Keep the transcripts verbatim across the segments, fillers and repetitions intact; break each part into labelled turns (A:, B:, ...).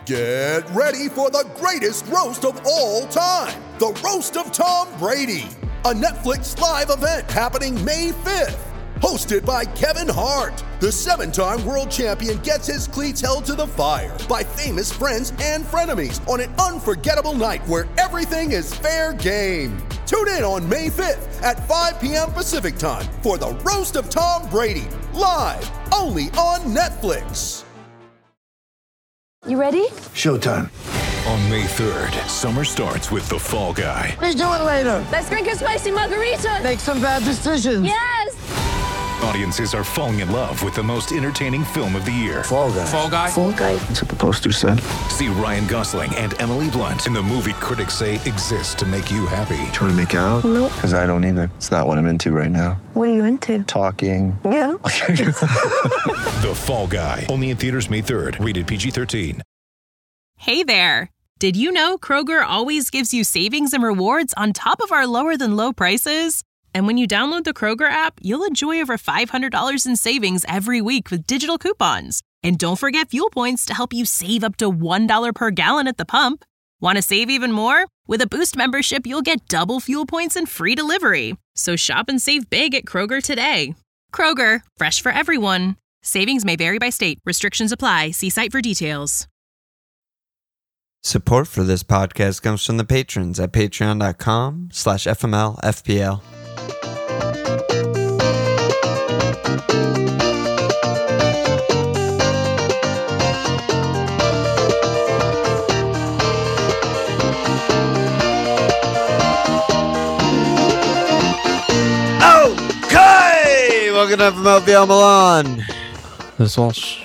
A: Get ready for the greatest roast of all time, the Roast of Tom Brady, a Netflix live event happening May fifth. Hosted by Kevin Hart, the seven-time world champion gets his cleats held to the fire by famous friends and frenemies on an unforgettable night where everything is fair game. Tune in on May fifth at five p.m. Pacific time for the Roast of Tom Brady, live only on Netflix.
B: You ready?
C: Showtime.
D: On May third, summer starts with The Fall Guy.
C: Let's do it later.
B: Let's drink a spicy margarita.
C: Make some bad decisions.
B: Yes!
D: Audiences are falling in love with the most entertaining film of the year.
C: Fall Guy.
E: Fall Guy?
C: Fall Guy. That's what the poster said.
D: See Ryan Gosling and Emily Blunt in the movie critics say exists to make you happy.
C: Trying to make it out?
B: Nope.
C: Because I don't either. It's not what I'm into right now.
B: What are you into?
C: Talking.
B: Yeah.
D: The Fall Guy. Only in theaters May third. Rated P G thirteen.
F: Hey there. Did you know Kroger always gives you savings and rewards on top of our lower than low prices? And when you download the Kroger app, you'll enjoy over five hundred dollars in savings every week with digital coupons. And don't forget fuel points to help you save up to one dollar per gallon at the pump. Want to save even more? With a Boost membership, you'll get double fuel points and free delivery. So shop and save big at Kroger today. Kroger, fresh for everyone. Savings may vary by state. Restrictions apply. See site for details.
G: Support for this podcast comes from the patrons at patreon.com slash FMLFPL. Okay! Welcome to F M L F P L Milan.
E: This is Walsh.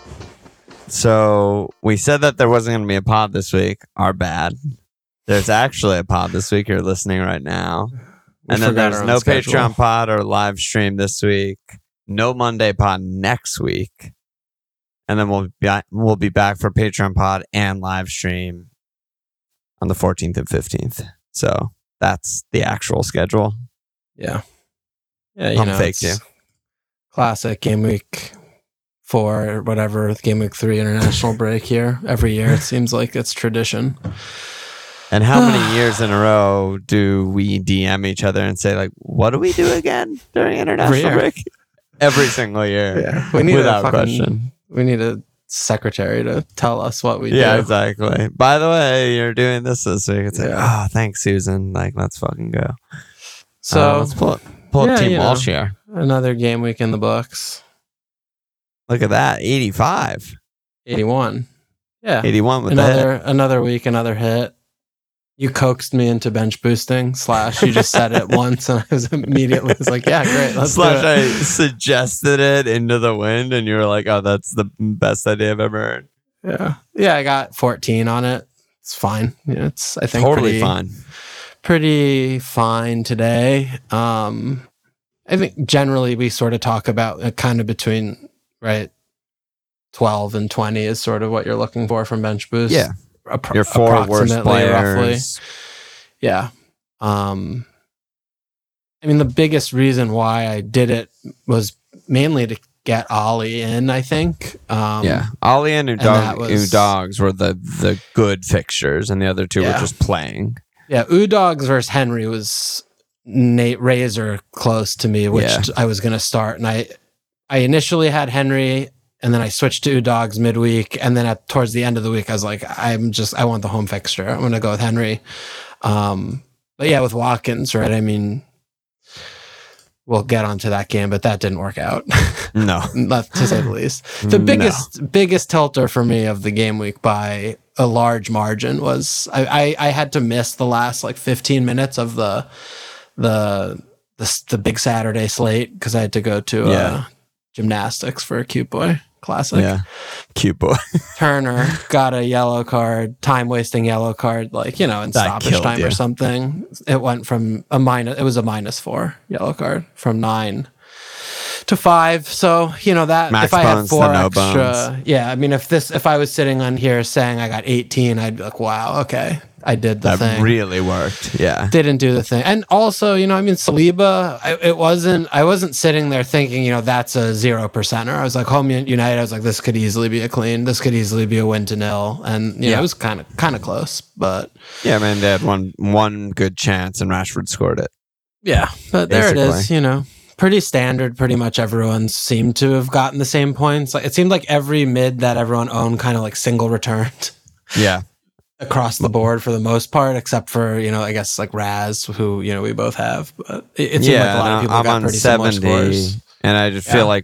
G: So we said that there wasn't going to be a pod this week. Our bad. There's actually a pod this week. You're listening right now.
E: We
G: and then
E: forgot
G: there's
E: our
G: no
E: own schedule.
G: Patreon pod or live stream this week. No Monday pod next week. And then we'll be, we'll be back for Patreon pod and live stream on the fourteenth and fifteenth. So that's the actual schedule.
E: Yeah. Yeah, you
G: I'm
E: know,
G: fake
E: it's
G: you.
E: classic game week four or whatever, game week three international break here. Every year it seems like it's tradition.
G: And how many years in a row do we D M each other and say, like, what do we do again during international
E: Every year.
G: break? Every single year.
E: Yeah. We need
G: Without
E: a fucking,
G: question.
E: We need a secretary to tell us what we
G: Yeah,
E: do.
G: exactly. By the way, you're doing this this week. It's like,
E: Yeah.
G: oh, thanks, Susan. Like, let's fucking go.
E: So
G: Uh, let's pull, pull
E: yeah,
G: up Team
E: you know.
G: Walsh here.
E: another game week in the books.
G: Look at that. eighty-five.
E: eighty-one. Yeah.
G: eighty-one with the
E: another
G: hit.
E: another week, another hit. You coaxed me into bench boosting, slash you just said it once and I was immediately was like, yeah, great. Let's
G: Slash,
E: do
G: I
E: it.
G: suggested it into the wind, and you were like, oh, that's the best idea I've ever heard.
E: Yeah. Yeah, I got fourteen on it. It's fine. Yeah, it's I think
G: Totally
E: pretty,
G: fine.
E: Pretty fine today. Um I think generally we sort of talk about uh, kind of between right twelve and twenty is sort of what you're looking for from bench boost.
G: Yeah.
E: Appro-
G: Your four worst
E: approximately,
G: players.
E: Yeah. Um, I mean, the biggest reason why I did it was mainly to get Ollie in, I think. Um,
G: Yeah. Ollie and
E: and
G: Udog,
E: that was-
G: Udogs were the, the good fixtures, and the other two
E: Yeah.
G: were just playing.
E: Yeah. Udogs versus Henry was Nate Razor close to me, which
G: Yeah.
E: I was going to start. And I, I initially had Henry, and then I switched to Udogs midweek. And then at towards the end of the week, I was like, I'm just, I want the home fixture. I'm going to go with Henry. Um, but yeah, with Watkins, right? I mean, we'll get onto that game, but that didn't work out.
G: No.
E: Not to say the least. The
G: No.
E: biggest, biggest tilter for me of the game week by a large margin was I, I, I had to miss the last like fifteen minutes of the, the, the, the big Saturday slate because I had to go to uh,
G: Yeah.
E: gymnastics for a Cute Boy Classic.
G: Yeah. Cute boy.
E: Turner got a yellow card, time wasting yellow card, like, you know, in
G: That
E: stoppage
G: killed
E: time
G: you.
E: or something. It went from a minus, it was a minus four yellow card from nine to five. So, you know, that
G: Max
E: if I had
G: bones
E: four
G: to no
E: extra,
G: bones.
E: yeah, I mean, if this, if I was sitting on here saying I got eighteen, I'd be like, wow, okay, I did the
G: That
E: thing.
G: really worked. Yeah.
E: Didn't do the thing. And also, you know, I mean, Saliba, I, it wasn't, I wasn't sitting there thinking, you know, that's a zero percenter. I was like, home United, I was like, this could easily be a clean. This could easily be a win to nil. And, you know,
G: Yeah.
E: it was kind of, kind of close, but
G: Yeah, man, they had one one good chance and Rashford scored it.
E: yeah, but there it is,
G: Basically.
E: you know, pretty standard. Pretty much everyone seemed to have gotten the same points. Like, it seemed like every mid that everyone owned kind of like single returned
G: Yeah.
E: across the board for the most part, except for, you know, I guess like Raz, who, you know, we both have. But it, it seemed
G: yeah,
E: like a lot of
G: no,
E: people
G: I'm
E: got
G: on
E: pretty similar
G: seventy,
E: scores.
G: and I just
E: Yeah.
G: feel like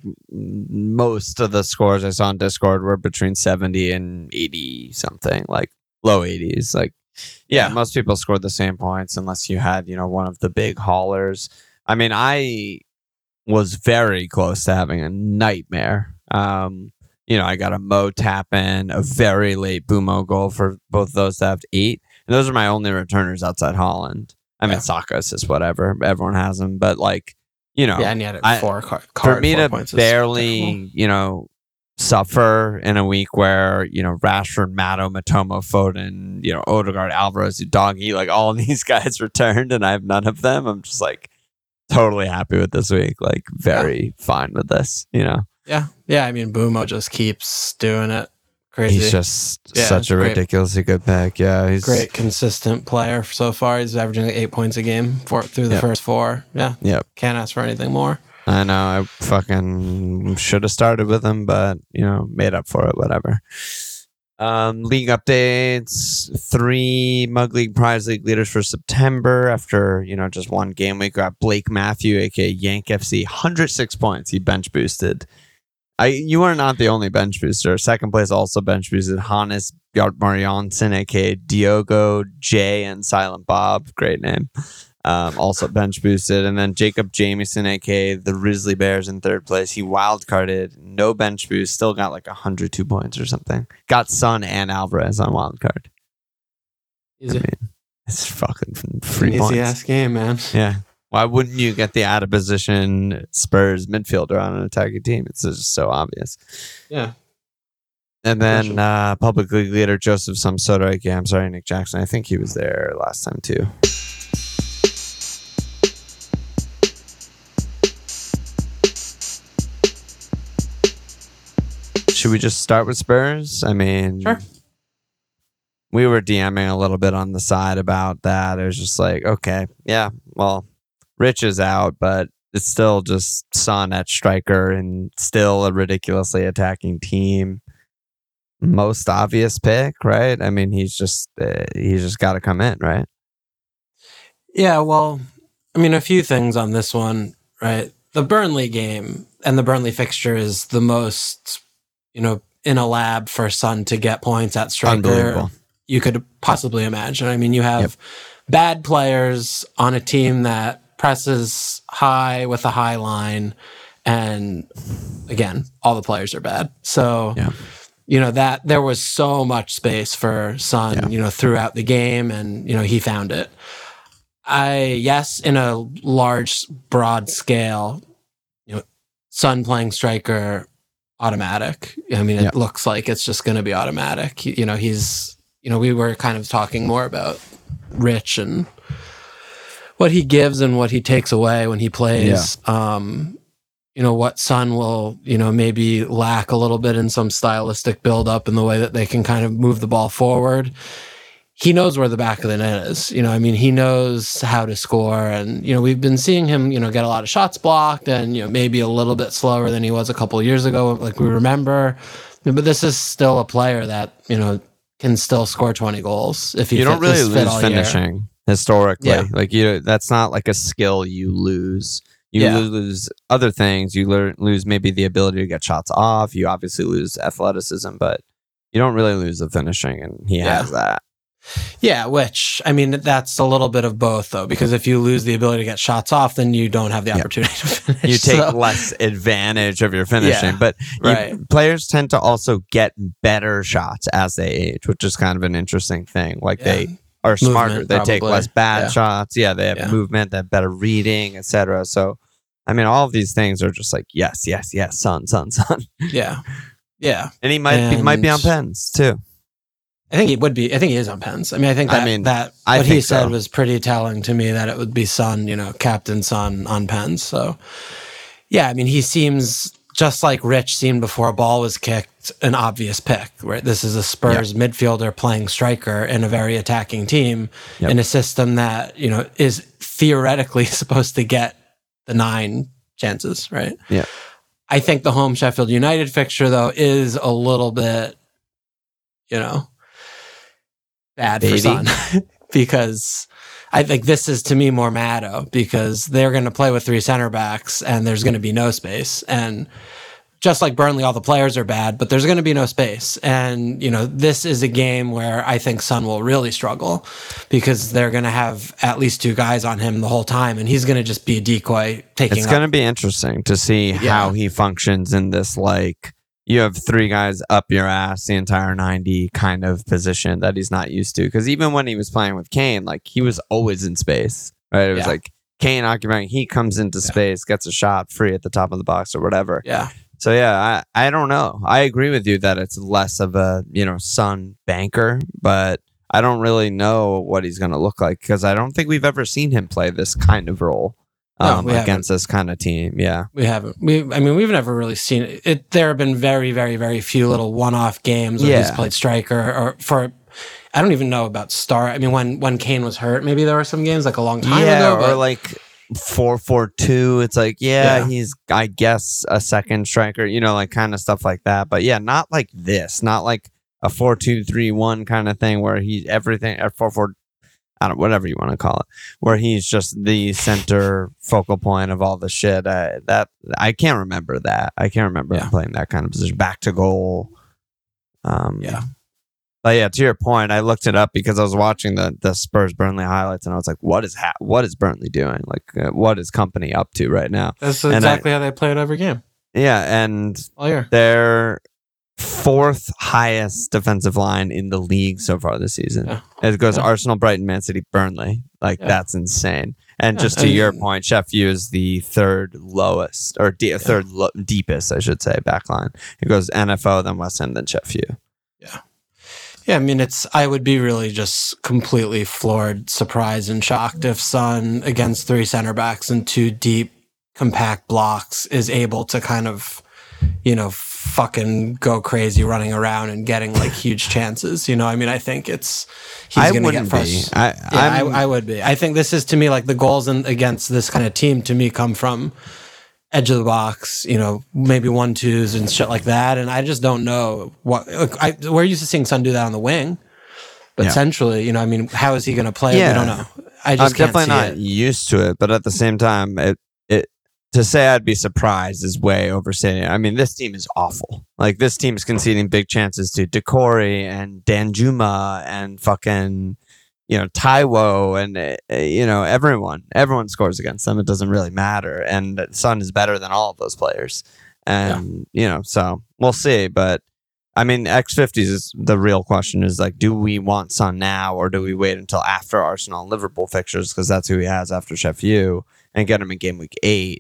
G: most of the scores I saw on Discord were between seventy and eighty something, like low eighties. Like, yeah,
E: Yeah.
G: most people scored the same points unless you had, you know, one of the big haulers. I mean, I was very close to having a nightmare. Um, you know, I got a Mo tap in, a very late Bumo goal for both of those that have eight. And those are my only returners outside Holland. I mean,
E: Yeah.
G: Saka is whatever. Everyone has them. But, like, you know,
E: Yeah, and you had it
G: I-
E: four car-
G: for
E: card,
G: me
E: four
G: to
E: points is
G: barely,
E: terrible.
G: you know, suffer in a week where, you know, Rashford, Matto, Matomo, Foden, you know, Odegaard, Alvarez, Udogie, like all of these guys returned and I have none of them. I'm just like totally happy with this week. Like very fine with this, you know.
E: Yeah, yeah. I mean, Bumo just keeps doing it crazy.
G: He's just
E: Yeah,
G: such
E: it's
G: a
E: great.
G: ridiculously good pick. Yeah, he's
E: great, consistent player so far. He's averaging like eight points a game for through the
G: Yep.
E: first four. Yeah,
G: Yep.
E: can't ask for anything more.
G: I know. I fucking should have started with him, but you know, made up for it. Whatever. Um, league updates: three Mug League Prize League leaders for September. After you know just one game week, got Blake Matthew, aka Yank F C, one hundred six points. He bench boosted. I you are not the only bench booster. Second place also bench boosted Hannes Bjartmar aka Diogo J and Silent Bob. Great name. Um, also bench boosted, and then Jacob Jamieson, aka the Risley Bears, in third place. He wild carded, no bench boost, still got like one hundred two points or something. Got Son and Alvarez on wild card. I
E: Easy,
G: mean, it's fucking free
E: easy
G: points.
E: ass game, man.
G: Yeah, why wouldn't you get the out of position Spurs midfielder on an attacking team? It's just so obvious.
E: Yeah.
G: And then uh, public league leader Joseph Samsota. Yeah, I'm sorry, Nick Jackson. I think he was there last time too. Should we just start with Spurs? I mean,
E: Sure.
G: We were DMing a little bit on the side about that. It was just like, okay, yeah, well, Rich is out, but it's still just Son at striker and still a ridiculously attacking team. Most obvious pick, right? I mean, he's just uh, he's just got to come in, right?
E: Yeah, well, I mean, a few things on this one, right? The Burnley game and the Burnley fixture is the most, you know, in a lab for Son to get points at striker
G: Unbelievable.
E: you could possibly imagine. I mean, you have
G: Yep.
E: bad players on a team that presses high with a high line, and again, all the players are bad. So,
G: Yeah.
E: you know, that there was so much space for Son,
G: Yeah.
E: you know, throughout the game, and you know, he found it. I yes, in a large, broad scale, you know, Son playing striker, automatic. I mean, it
G: Yeah.
E: looks like it's just going to be automatic. He- You know, he's, you know, we were kind of talking more about Rich and what he gives and what he takes away when he plays. Um, you know, what Son will, you know, maybe lack a little bit in some stylistic build-up in the way that they can kind of move the ball forward. He knows where the back of the net is. You know, I mean, he knows how to score. And, you know, we've been seeing him, you know, get a lot of shots blocked and, you know, maybe a little bit slower than he was a couple of years ago, like we remember. But this is still a player that, you know, can still score twenty goals if he
G: You don't
E: fit-
G: really
E: is fit
G: lose
E: all year.
G: finishing historically.
E: Yeah.
G: Like you, that's not like a skill you lose. You
E: Yeah.
G: lose other things. You learn, lose maybe the ability to get shots off. You obviously lose athleticism, but you don't really lose the finishing, and he
E: Yeah.
G: has that.
E: Yeah, which, I mean, that's a little bit of both, though, because if you lose the ability to get shots off, then you don't have the
G: Yeah.
E: opportunity to finish.
G: You take
E: So-
G: less advantage of your finishing,
E: Yeah,
G: but you-
E: right.
G: players tend to also get better shots as they age, which is kind of an interesting thing. Like
E: Yeah.
G: they are smarter.
E: Movement,
G: They take
E: probably.
G: less bad
E: Yeah.
G: shots. Yeah, they have
E: Yeah.
G: movement, they have better reading, et cetera. So I mean, all of these things are just like, yes, yes, yes, son, son, son.
E: Yeah. Yeah.
G: And he might be, might be on
E: And-
G: Pens too.
E: I think he would be. I think he is on Pens. I mean, I think
G: I
E: that,
G: mean,
E: that
G: I
E: what he
G: think
E: said
G: so.
E: was pretty telling to me that it would be Son, you know, Captain Son on Pens. So, yeah, I mean, he seems just like Rich seemed before a ball was kicked, an obvious pick. Right, this is a Spurs midfielder playing striker in a very attacking team
G: Yep.
E: in a system that you know is theoretically supposed to get the nine chances. Right.
G: Yeah.
E: I think the home Sheffield United fixture though is a little bit, you know. Bad
G: Baby.
E: for Son because I think this is to me more Maddo because they're going to play with three center backs and there's going to be no space. And just like Burnley, all the players are bad, but there's going to be no space. And, you know, this is a game where I think Son will really struggle because they're going to have at least two guys on him the whole time and he's going to just be a decoy taking
G: It's
E: up.
G: going to be interesting to see how he functions in this, like, you have three guys up your ass the entire ninety kind of position that he's not used to. Because even when he was playing with Kane, like, he was always in space, right? It was
E: Yeah.
G: like Kane occupying, he comes into
E: Yeah.
G: space, gets a shot free at the top of the box or whatever.
E: Yeah.
G: So, yeah, I, I don't know. I agree with you that it's less of a, you know, Son banker, but I don't really know what he's going to look like because I don't think we've ever seen him play this kind of role.
E: No,
G: Um,
E: we
G: against this kind of team, yeah.
E: We haven't. We, I mean, we've never really seen it. it there have been very, very, very few little one-off games where he's
G: Yeah.
E: played striker or for. I don't even know about star. I mean, when when Kane was hurt, maybe there were some games like a long time
G: yeah,
E: ago. But
G: or like four four two. It's like, yeah,
E: Yeah.
G: he's, I guess, a second striker, you know, like kind of stuff like that. But yeah, not like this, not like a four two three one kind of thing where he everything or four four. I don't, whatever you want to call it, where he's just the center focal point of all the shit. Uh, that I can't remember that. I can't remember
E: Yeah.
G: him playing that kind of position. Back to goal. Um,
E: yeah,
G: But yeah, to your point, I looked it up because I was watching the the Spurs Burnley highlights, and I was like, "What is ha- what is Burnley doing? Like, uh, what is Company up to right now?"
E: that's
G: And I-
E: exactly how they play it every game
G: Yeah, and
E: all year.
G: they're fourth highest defensive line in the league so far this season.
E: Yeah.
G: It goes
E: Yeah.
G: Arsenal, Brighton, Man City, Burnley. Like
E: Yeah.
G: that's insane. And
E: Yeah,
G: just to
E: and-
G: your point, Sheffield is the third lowest or de- third lo- deepest, I should say, back line. It goes N F O, then West Ham, then Sheffield.
E: Yeah, I mean, it's. I would be really just completely floored, surprised, and shocked if Son against three center backs and two deep, compact blocks is able to kind of, you know, fucking go crazy running around and getting like huge chances. You know, I mean, I think it's he's
G: I
E: going to get
G: wouldn't be.
E: frustrated.
G: I,
E: Yeah, I,
G: I'm-
E: I would be. I think this is to me like the goals in, against this kind of team to me come from edge of the box, you know, maybe one twos and shit like that. And I just don't know what look, I, we're used to seeing Son do that on the wing, but
G: Yeah.
E: centrally, you know, I mean, how is he going to play?
G: Yeah.
E: We don't know. I
G: I'm
E: just can't
G: definitely
E: see
G: not
E: it.
G: used to it, but at the same time, it, it to say I'd be surprised is way overstating it. I mean, this team is awful. Like this team is conceding big chances to Decore and Danjuma and fucking, you know, Taiwo and uh, you know everyone. Everyone scores against them. It doesn't really matter. And Son is better than all of those players. And you know, so we'll see. But I mean, X fifties is the real question. Is like, do we want Son now or do we wait until after Arsenal and Liverpool fixtures because that's who he has after Sheffield and get him in game week eight?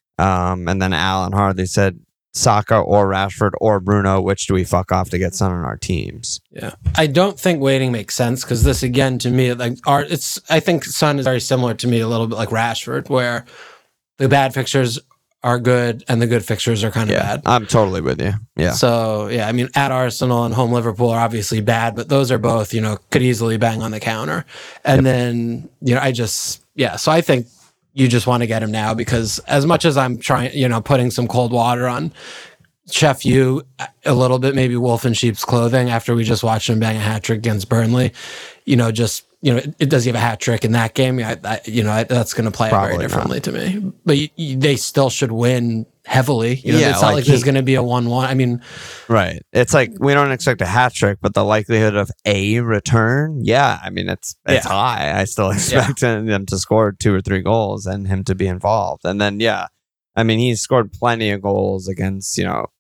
G: Um, and then Alan Harley said Saka or Rashford or Bruno, which do we fuck off to get Son on our teams?
E: Yeah, I don't think waiting makes sense because this again to me like are it's. I think Son is very similar to me a little bit like Rashford, where the bad fixtures are good and the good fixtures are kind of bad.
G: I'm totally with you. Yeah.
E: So yeah, I mean, at Arsenal and home Liverpool are obviously bad, but those are both, you know, could easily bang on the counter. And then, you know, I just, yeah, so I think you just want to get him now because as much as I'm trying, you know, putting some cold water on Chef U a little bit, maybe wolf in sheep's clothing after we just watched him bang a hat trick against Burnley, you know, just, you know, it, it does he have a hat trick in that game? I, I, you know, I, that's going to play out very
G: Probably
E: differently to me. But you, you, they still should win heavily. You know,
G: Yeah,
E: it's not
G: like
E: like, there's
G: he-
E: going to be a one-one. I mean,
G: Right. It's like we don't expect a hat trick, but the likelihood of a return, yeah, I mean it's it's
E: Yeah.
G: high. I still expect them to score two or three goals and him to be involved. And then yeah, I mean he's scored plenty of goals against, you know,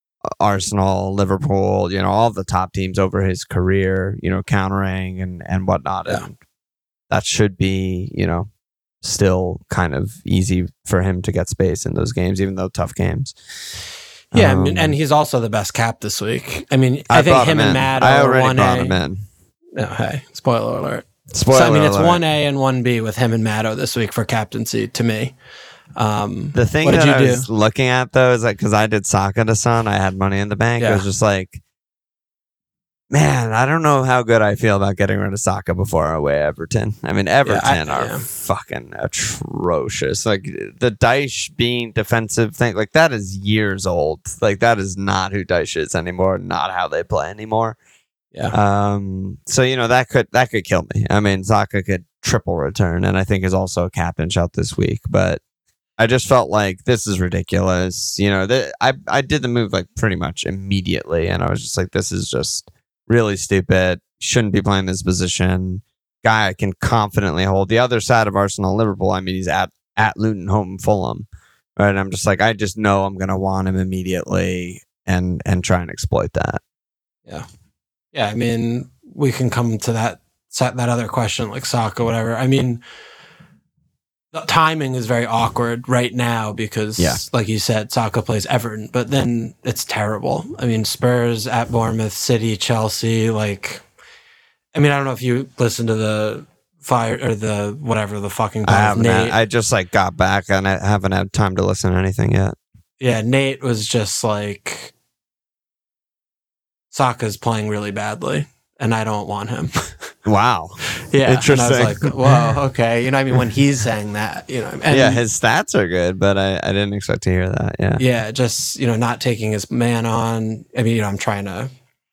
G: Arsenal, Liverpool, you know, all the top teams over his career, you know, countering and and whatnot.
E: Yeah.
G: And that should be, you know, still kind of easy for him to get space in those games, even though tough games.
E: Yeah,
G: Um,
E: I mean, and he's also the best cap this week. I mean, I,
G: I
E: think
G: brought
E: him
G: him
E: and
G: in.
E: Matt
G: I
E: are
G: already
E: one
G: brought
E: A.
G: him in.
E: Oh, hey, spoiler alert.
G: Spoiler
E: so, I mean, it's
G: alert.
E: one A and one B with him and Matto this week for captaincy to me. Um,
G: The thing
E: what did
G: that
E: you
G: I
E: do?
G: was looking at though is like, because I did Saka to Son, I had money in the bank. It
E: Yeah.
G: was just like, man, I don't know how good I feel about getting rid of Saka before away Everton. I mean, Everton
E: I-
G: are
E: yeah.
G: fucking atrocious. Like the Dyche being defensive thing, like that is years old. Like that is not who Dyche is anymore. Not how they play anymore.
E: Yeah.
G: Um. So you know that could that could kill me. I mean, Saka could triple return, and I think is also a captain shot this week, but. I just felt like this is ridiculous. You know, the, I I did the move like pretty much immediately, and I was just like, this is just really stupid. Shouldn't be playing this position. Guy I can confidently hold. The other side of Arsenal, Liverpool. I mean, he's at at Luton, home, Fulham, right? And I'm just like, I just know I'm gonna want him immediately, and and try and exploit that.
E: Yeah. Yeah. I mean, we can come to that that other question, like Saka, whatever. I mean, the timing is very awkward right now because,
G: Yeah.
E: like you said, Saka plays Everton, but then it's terrible. I mean, Spurs at Bournemouth, City, Chelsea. Like, I mean, I don't know if you listened to the fire or the whatever the fucking.
G: I haven't.
E: Nate.
G: Had, I just like got back, and I haven't had time to listen to anything yet.
E: Yeah, Nate was just like, Saka's playing really badly, and I don't want him.
G: Wow.
E: Yeah,
G: Interesting.
E: And I was like, whoa, okay. You know, I mean, when he's saying that, you know, and
G: yeah, his stats are good, but I, I didn't expect to hear that. Yeah.
E: yeah, just, you know, not taking his man on. I mean, you know, I'm trying to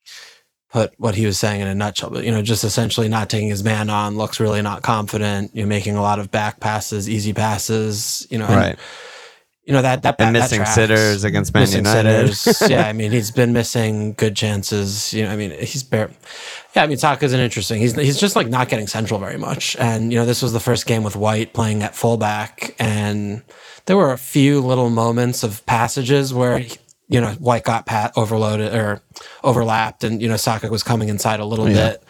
E: put what he was saying in a nutshell, but, you know, just essentially not taking his man on, looks really not confident, you know, making a lot of back passes, easy passes, you know, and,
G: Right.
E: you know, that, that,
G: And
E: that
G: missing
E: tracks.
G: sitters against Man
E: Missing
G: United.
E: sitters. Yeah, I mean, he's been missing good chances. You know, I mean, he's bare. Yeah, I mean, Saka's an interesting. He's he's just like not getting central very much. And you know, this was the first game with White playing at fullback, and there were a few little moments of passages where you know White got pat overloaded or overlapped, and you know Saka was coming inside a little
G: Yeah.
E: bit.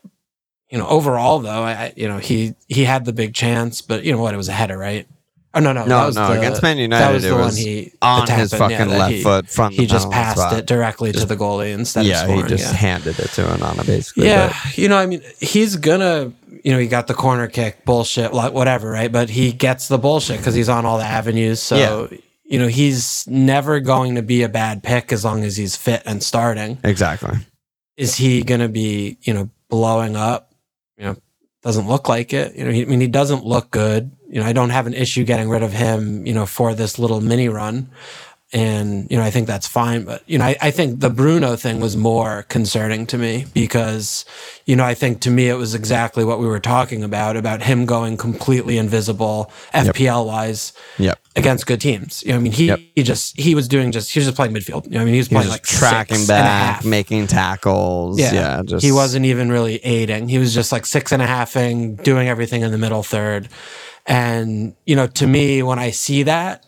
E: You know, overall though, I you know he he had the big chance, but you know what? It was a header, right? Oh no, no,
G: No,
E: that was
G: no,
E: the,
G: against Man
E: that
G: United,
E: was
G: it
E: the one
G: was
E: he
G: on
E: the tap
G: his
E: in,
G: fucking
E: yeah, that
G: left
E: he,
G: foot from
E: He
G: the
E: just
G: penalty
E: passed
G: spot.
E: it directly
G: Just-
E: to the goalie instead
G: Yeah,
E: of scoring.
G: he just
E: yeah.
G: handed it to Onana basically.
E: Yeah,
G: but-
E: you know, I mean, he's gonna, you know, he got the corner kick, bullshit, like, whatever, right? But he gets the bullshit because he's on all the avenues. So, you know, he's never going to be a bad pick as long as he's fit and starting.
G: exactly.
E: Is he going to be, you know, blowing up? You know, doesn't look like it. You know, he, I mean, he doesn't look good. You know, I don't have an issue getting rid of him, you know, for this little mini run. And, you know, I think that's fine. But, you know, I, I think the Bruno thing was more concerning to me because, you know, I think to me it was exactly what we were talking about, about him going completely invisible F P L wise
G: Yep.
E: against good teams. You know, I mean, he,
G: Yep.
E: he just, he was doing just, he was just playing midfield. You know, I mean, he was
G: He was
E: playing
G: just
E: like
G: tracking
E: six and a
G: back,
E: half.
G: making tackles.
E: Yeah.
G: Yeah, just
E: He wasn't even really aiding. He was just like six and a halfing, doing everything in the middle third. And, you know, to me, when I see that,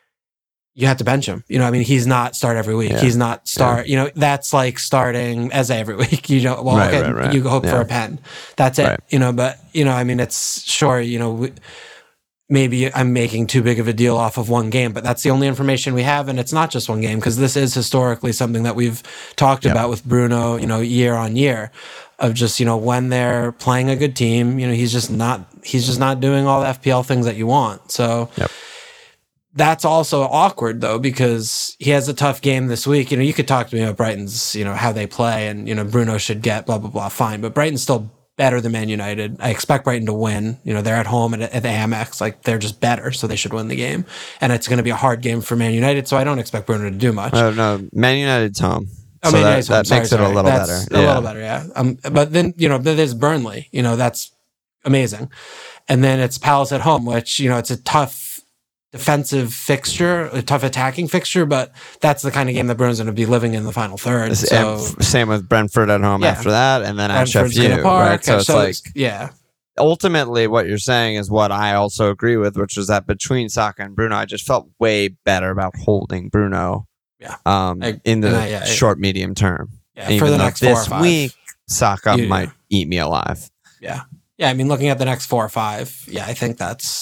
E: you have to bench him. You know, I mean, he's not start every week.
G: Yeah.
E: He's not start, you know, that's like starting Eze every week. You know, well,
G: Right,
E: okay,
G: right, right.
E: you hope for
G: Yeah.
E: a pen. That's it.
G: Right.
E: You know, but, you know, I mean, it's sure, you know, we, maybe I'm making too big of a deal off of one game, but that's the only information we have. And it's not just one game because this is historically something that we've talked
G: Yep.
E: about with Bruno, you know, year on year of just, you know, when they're playing a good team, you know, he's just not, he's just not doing all the F P L things that you want. So
G: Yep.
E: that's also awkward though, because he has a tough game this week. You know, you could talk to me about Brighton's, you know, how they play and, you know, Bruno should get blah, blah, blah, fine. But Brighton's still better than Man United. I expect Brighton to win. You know, they're at home at, at the Amex. Like, they're just better, so they should win the game. And it's going to be a hard game for Man United, so I don't expect Bruno to do much.
G: Oh no, Man United's home.
E: Oh,
G: so
E: Man
G: that,
E: United's home.
G: that
E: Sorry,
G: makes
E: sorry.
G: it a little
E: That's
G: better.
E: A
G: Yeah.
E: little better, yeah. Um, but then, you know, there's Burnley. You know, that's amazing. And then it's Palace at home, which, you know, it's a tough defensive fixture, a tough attacking fixture, but that's the kind of game that Bruno's going to be living in the final third.
G: S-
E: So
G: and f- same with Brentford at home
E: Yeah.
G: after that, and then at
E: Brentford's
G: Sheffield.
E: gonna park,
G: Right? So it's
E: so
G: like
E: it's- yeah.
G: ultimately what you're saying is what I also agree with, which is that between Saka and Bruno, I just felt way better about holding Bruno.
E: Yeah.
G: Um,
E: I-
G: in the
E: and I- yeah, I-
G: short medium term.
E: Yeah,
G: Even
E: for the
G: though
E: next four or
G: this
E: five.
G: week, Saka
E: You-
G: might eat me alive.
E: Yeah. Yeah. I mean, looking at the next four or five, yeah, I think that's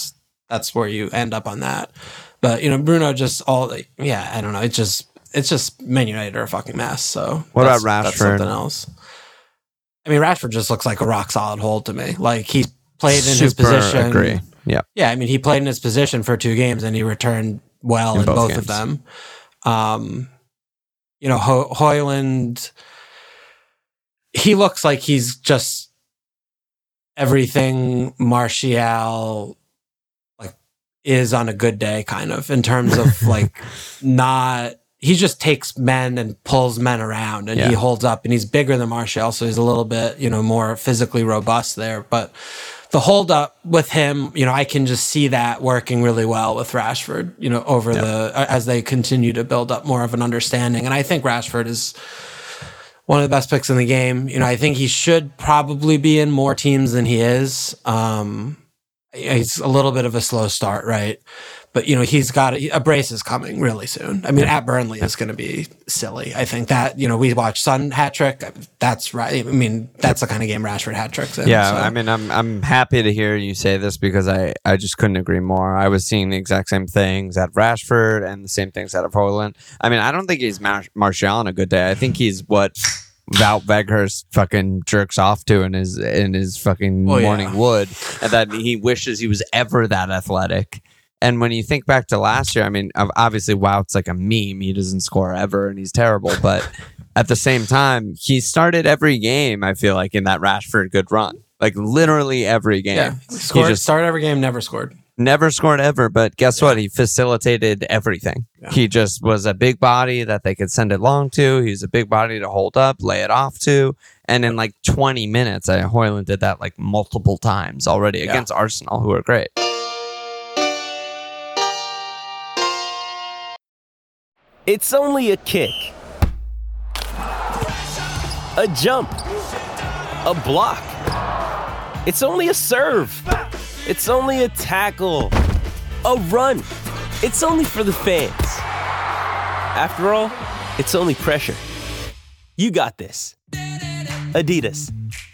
E: that's where you end up on that. But you know, Bruno just all yeah, I don't know. It's just it's just Man United are a fucking mess. So
G: what
E: that's,
G: about Rashford?
E: That's something else. I mean, Rashford just looks like a rock solid hold to me. Like he played in
G: Super
E: his position.
G: Agree. Yeah,
E: yeah. I mean, he played in his position for two games and he returned well in, in both, both of them. Um, you know, Ho- Højlund, he looks like he's just everything Martial like is on a good day, kind of in terms of like not. He just takes men and pulls men around, and yeah. he holds up. And he's bigger than Martial, so he's a little bit, you know, more physically robust there. But the hold up with him, you know, I can just see that working really well with Rashford, you know, over yep. the as they continue to build up more of an understanding. And I think Rashford is one of the best picks in the game. You know, I think he should probably be in more teams than he is. Um, he's a little bit of a slow start, right? But, you know, he's got a, a brace is coming really soon. I mean, at Burnley is going to be silly. I think that, you know, we watched Son hat trick. That's right. I mean, that's the kind of game Rashford hat tricks in.
G: Yeah,
E: so.
G: I mean, I'm I'm happy to hear you say this because I, I just couldn't agree more. I was seeing the exact same things at Rashford and the same things out of Højlund. I mean, I don't think he's Mar- Martial on a good day. I think he's what Wout Weghorst fucking jerks off to in his in his fucking
E: oh,
G: morning
E: yeah.
G: wood, and that he wishes he was ever that athletic. And when you think back to last year, I mean, obviously Wout's like a meme. He doesn't score ever and he's terrible. But at the same time, he started every game, I feel like, in that Rashford good run. Like literally every game.
E: Yeah, scored,
G: he just
E: started every game, never scored.
G: Never scored ever. But guess yeah. what? He facilitated everything. Yeah. He just was a big body that they could send it long to. He's a big body to hold up, lay it off to. And in like twenty minutes, I, Højlund did that like multiple times already yeah. against Arsenal, who are great.
H: It's only a kick, a jump, a block. It's only a serve. It's only a tackle, a run. It's only for the fans. After all, it's only pressure. You got this. Adidas.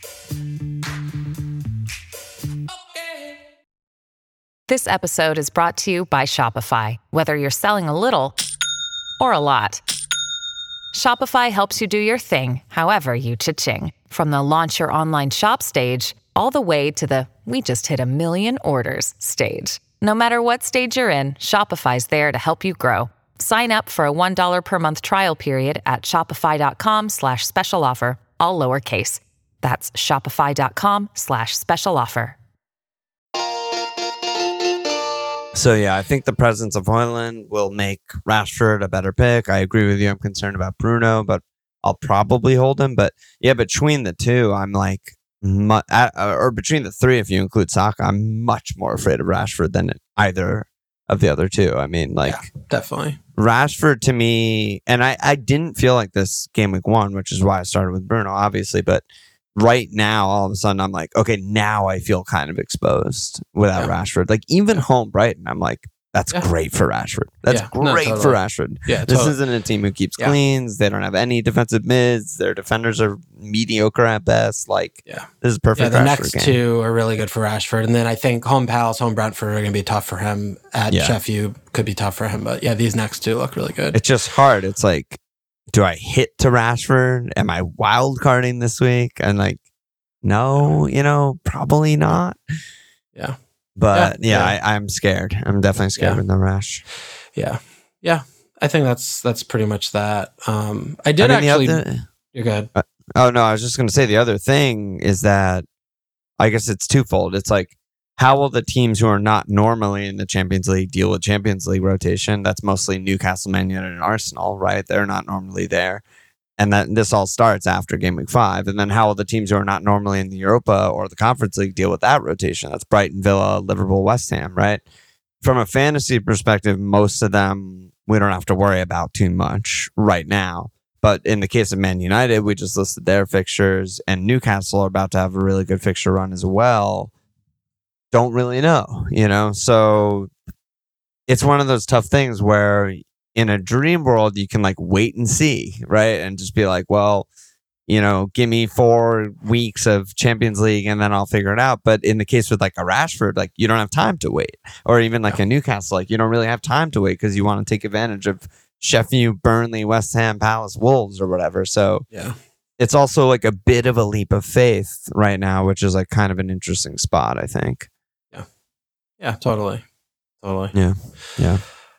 I: This episode is brought to you by Shopify. Whether you're selling a little or a lot, Shopify helps you do your thing, however you cha-ching. From the launch your online shop stage, all the way to the we just hit a million orders stage. No matter what stage you're in, Shopify's there to help you grow. Sign up for a one dollar per month trial period at shopify.com slash special offer, all lowercase. That's shopify.com slash special offer.
G: So, yeah, I think the presence of Højlund will make Rashford a better pick. I agree with you. I'm concerned about Bruno, but I'll probably hold him. But, yeah, between the two, I'm like, mu- uh, or between the three, if you include Saka, I'm much more afraid of Rashford than either of the other two. I mean, like,
E: yeah, definitely.
G: Rashford to me, and I, I didn't feel like this game week one, which is why I started with Bruno, obviously, but right now, all of a sudden, I'm like, okay, now I feel kind of exposed without yeah. Rashford. Like, even home Brighton, I'm like, that's yeah. great for Rashford. That's yeah, great no, totally. for Rashford.
E: Yeah,
G: this
E: totally.
G: isn't a team who keeps
E: yeah.
G: cleans. They don't have any defensive mids. Their defenders are mediocre at best. Like,
E: yeah.
G: this is perfect.
E: Yeah, the
G: Rashford
E: next
G: game.
E: two are really good for Rashford. And then I think home Palace, home Brentford are going to be tough for him. At yeah. Sheffield could be tough for him. But yeah, these next two look really good.
G: It's just hard. It's like, do I hit to Rashford? Am I wild carding this week? And like, no, you know, probably not.
E: Yeah.
G: But yeah,
E: yeah,
G: yeah. I, I'm scared. I'm definitely scared
E: yeah.
G: with the Rash.
E: Yeah. Yeah. I think that's that's pretty much that. Um, I did I mean, actually. Other, you're good.
G: Uh, oh, no, I was just going to say the other thing is that I guess it's twofold. It's like, how will the teams who are not normally in the Champions League deal with Champions League rotation? That's mostly Newcastle, Man United, and Arsenal, right? They're not normally there. And that this all starts after game week five. And then how will the teams who are not normally in the Europa or the Conference League deal with that rotation? That's Brighton, Villa, Liverpool, West Ham, right? From a fantasy perspective, most of them we don't have to worry about too much right now. But in the case of Man United, we just listed their fixtures, and Newcastle are about to have a really good fixture run as well. Don't really know, you know? So it's one of those tough things where in a dream world, you can like wait and see, right? And just be like, well, you know, give me four weeks of Champions League and then I'll figure it out. But in the case with like a Rashford, like you don't have time to wait. Or even like a Newcastle, like you don't really have time to wait because you want to take advantage of Sheffield, Burnley, West Ham, Palace, Wolves or whatever. So
E: yeah,
G: it's also like a bit of a leap of faith right now, which is like kind of an interesting spot, I think.
E: Yeah. Yeah, totally. Totally.
G: Yeah. Yeah.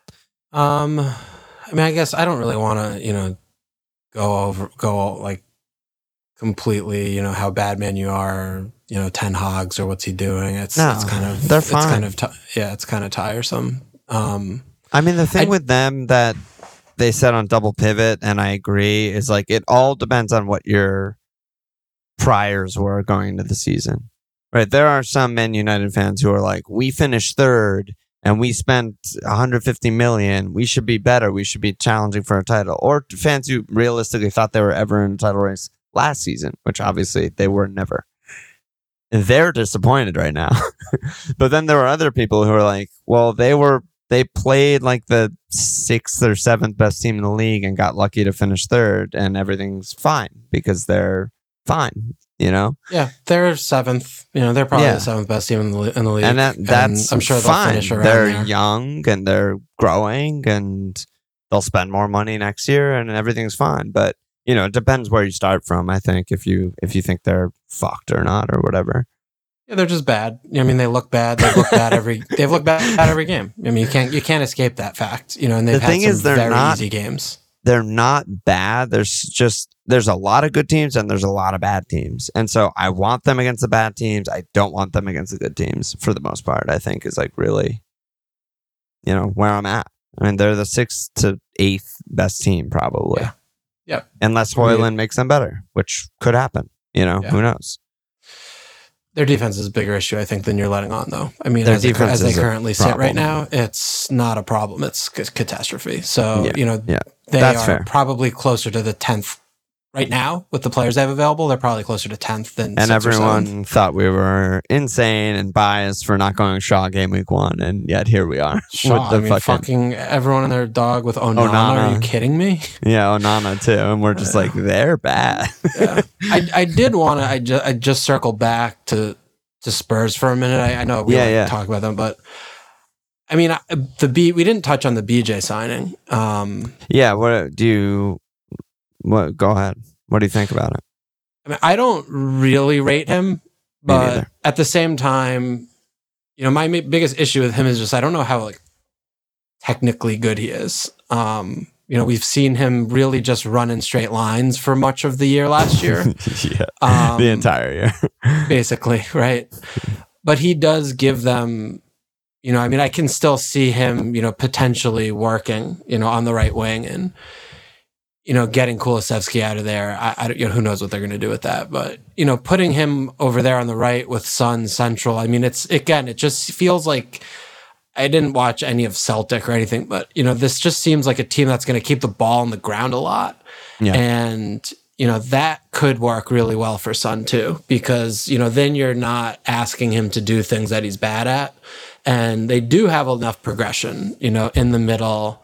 E: Um, I mean, I guess I don't really want to, you know, go over, go like completely, you know, how bad man you are, you know, Ten Hogs or what's he doing. It's,
G: no,
E: it's kind of,
G: they're
E: it's
G: fine.
E: kind of, t- yeah, it's kind of tiresome. Um,
G: I mean, the thing
E: I,
G: with them that they said on Double Pivot, and I agree, is like it all depends on what your priors were going into the season, right? There are some Man United fans who are like, we finished third and we spent one hundred fifty million. We should be better. We should be challenging for a title. Or fans who realistically thought they were ever in a title race last season, which obviously they were never. They're disappointed right now. But then there were other people who are like, well, they were they played like the sixth or seventh best team in the league and got lucky to finish third, and everything's fine because they're fine, you know?
E: Yeah, they're seventh. You know, they're probably
G: Yeah.
E: the seventh best team in the, in the league.
G: And that, that's
E: and I'm sure they'll
G: fine.
E: finish around
G: They're
E: there.
G: young and they're growing and they'll spend more money next year and everything's fine. But, you know, it depends where you start from, I think, if you if you think they're fucked or not or whatever.
E: Yeah, they're just bad. I mean, they look bad. They look bad every. They've looked bad every game. I mean, you can't you can't escape that fact. You know, and they've
G: The
E: had
G: thing
E: some
G: is, they're
E: very
G: not-
E: easy games.
G: They're not bad. There's just there's a lot of good teams and there's a lot of bad teams. And so I want them against the bad teams. I don't want them against the good teams for the most part, I think is like really, you know, where I'm at. I mean, they're the sixth to eighth best team probably.
E: Yeah. Yeah.
G: Unless Hoyland makes them better, which could happen. You know,
E: Yeah.
G: who knows?
E: Their defense is a bigger issue, I think, than you're letting on, though. I mean,
G: Their
E: as they,
G: defense
E: as they
G: is a
E: currently sit right
G: problem.
E: now, it's not a problem. It's c- catastrophe. So,
G: Yeah,
E: you know,
G: yeah.
E: they
G: That's
E: are
G: fair.
E: probably closer to the tenth right now with the players they have available. They're probably closer to tenth than
G: And
E: sixth or
G: everyone
E: seventh.
G: thought we were insane and biased for not going Shaw game week one, and yet here we are.
E: Shaw, I mean, fucking everyone and their dog with Onana.
G: Onana.
E: Are you kidding me?
G: Yeah, Onana too, and we're just like they're bad.
E: Yeah. I, I did want to. I just I just circle back to to Spurs for a minute. I, I know we
G: Yeah,
E: like
G: yeah.
E: to talk about them, but I mean, I, the B. We didn't touch on the B J signing. Um,
G: Yeah, what do you? What? Go ahead. What do you think about it?
E: I mean, I don't really rate him, but
G: neither.
E: at the same time, you know, my ma- biggest issue with him is just I don't know how like technically good he is. Um, you know, we've seen him really just run in straight lines for much of the year last year.
G: yeah,
E: Um,
G: the entire year.
E: basically, right? But he does give them, you know, I mean, I can still see him, you know, potentially working, you know, on the right wing and, you know, getting Kulusevski out of there. I, I you know, who knows what they're going to do with that? But, you know, putting him over there on the right with Son central, I mean, it's, again, it just feels like, I didn't watch any of Celtic or anything, but, you know, this just seems like a team that's going to keep the ball on the ground a lot.
G: Yeah.
E: And, you know, that could work really well for Son too, because, you know, then you're not asking him to do things that he's bad at. And they do have enough progression, you know, in the middle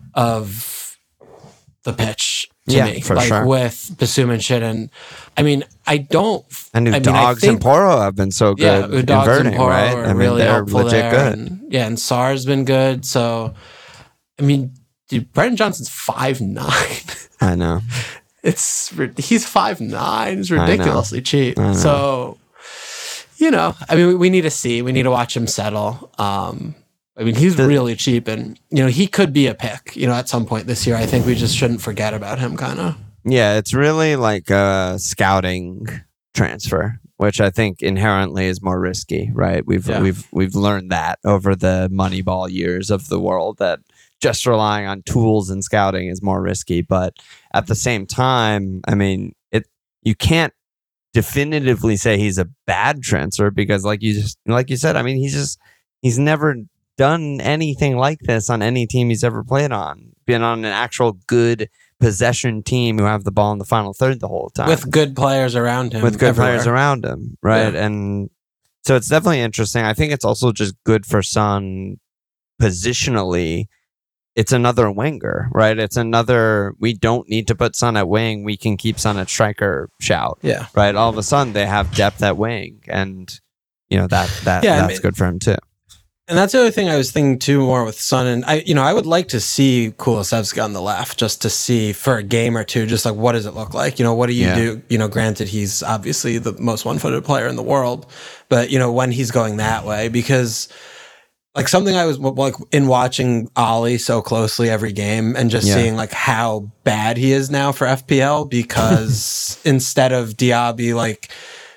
E: of the pitch to
G: Yeah,
E: me,
G: for
E: like
G: sure.
E: with Basum and shit. And I mean, I don't,
G: And new
E: I mean, I
G: dogs
E: think-
G: and Poro have been so
E: yeah,
G: good
E: Udogs
G: inverting,
E: and Poro
G: right?
E: are
G: I mean,
E: really
G: they're
E: helpful
G: legit
E: there.
G: good.
E: And, yeah, and Sarr's been good. So, I mean, dude, Brendan Johnson's five nine.
G: I know.
E: It's rid- he's five nine. It's
G: know.
E: ridiculously cheap.
G: I know.
E: So, you know, I mean, we, we need to see. We need to watch him settle. Um, I mean, he's
G: The-
E: really cheap, and you know, he could be a pick. You know, at some point this year, I think we just shouldn't forget about him. Kind of.
G: Yeah, it's really like a scouting transfer, which I think inherently is more risky, right? We've
E: Yeah.
G: we've we've learned that over the Moneyball years of the world that just relying on tools and scouting is more risky. But at the same time, I mean, it you can't definitively say he's a bad transfer because, like you just like you said, I mean, he's just he's never done anything like this on any team he's ever played on. Been on an actual good possession team who have the ball in the final third the whole time
E: With good players around him.
G: with good
E: everywhere.
G: players around him, right?
E: Yeah.
G: And so it's definitely interesting. I think it's also just good for Son positionally it's another winger, right? It's another, we don't need to put Son at wing. We can keep Son at striker shout.
E: Yeah.
G: Right. All of a sudden they have depth at wing, and you know, that, that,
E: Yeah, I
G: that's
E: mean-
G: good for him too.
E: And that's the other thing I was thinking too more with Son. And I, you know, I would like to see Kulusevski on the left just to see for a game or two, just like, what does it look like? You know, what do you
G: Yeah.
E: do? You know, granted, he's obviously the most one-footed player in the world, but you know, when he's going that way, because like something I was like in watching Ollie so closely every game and just
G: Yeah.
E: seeing like how bad he is now for F P L, because instead of Diaby like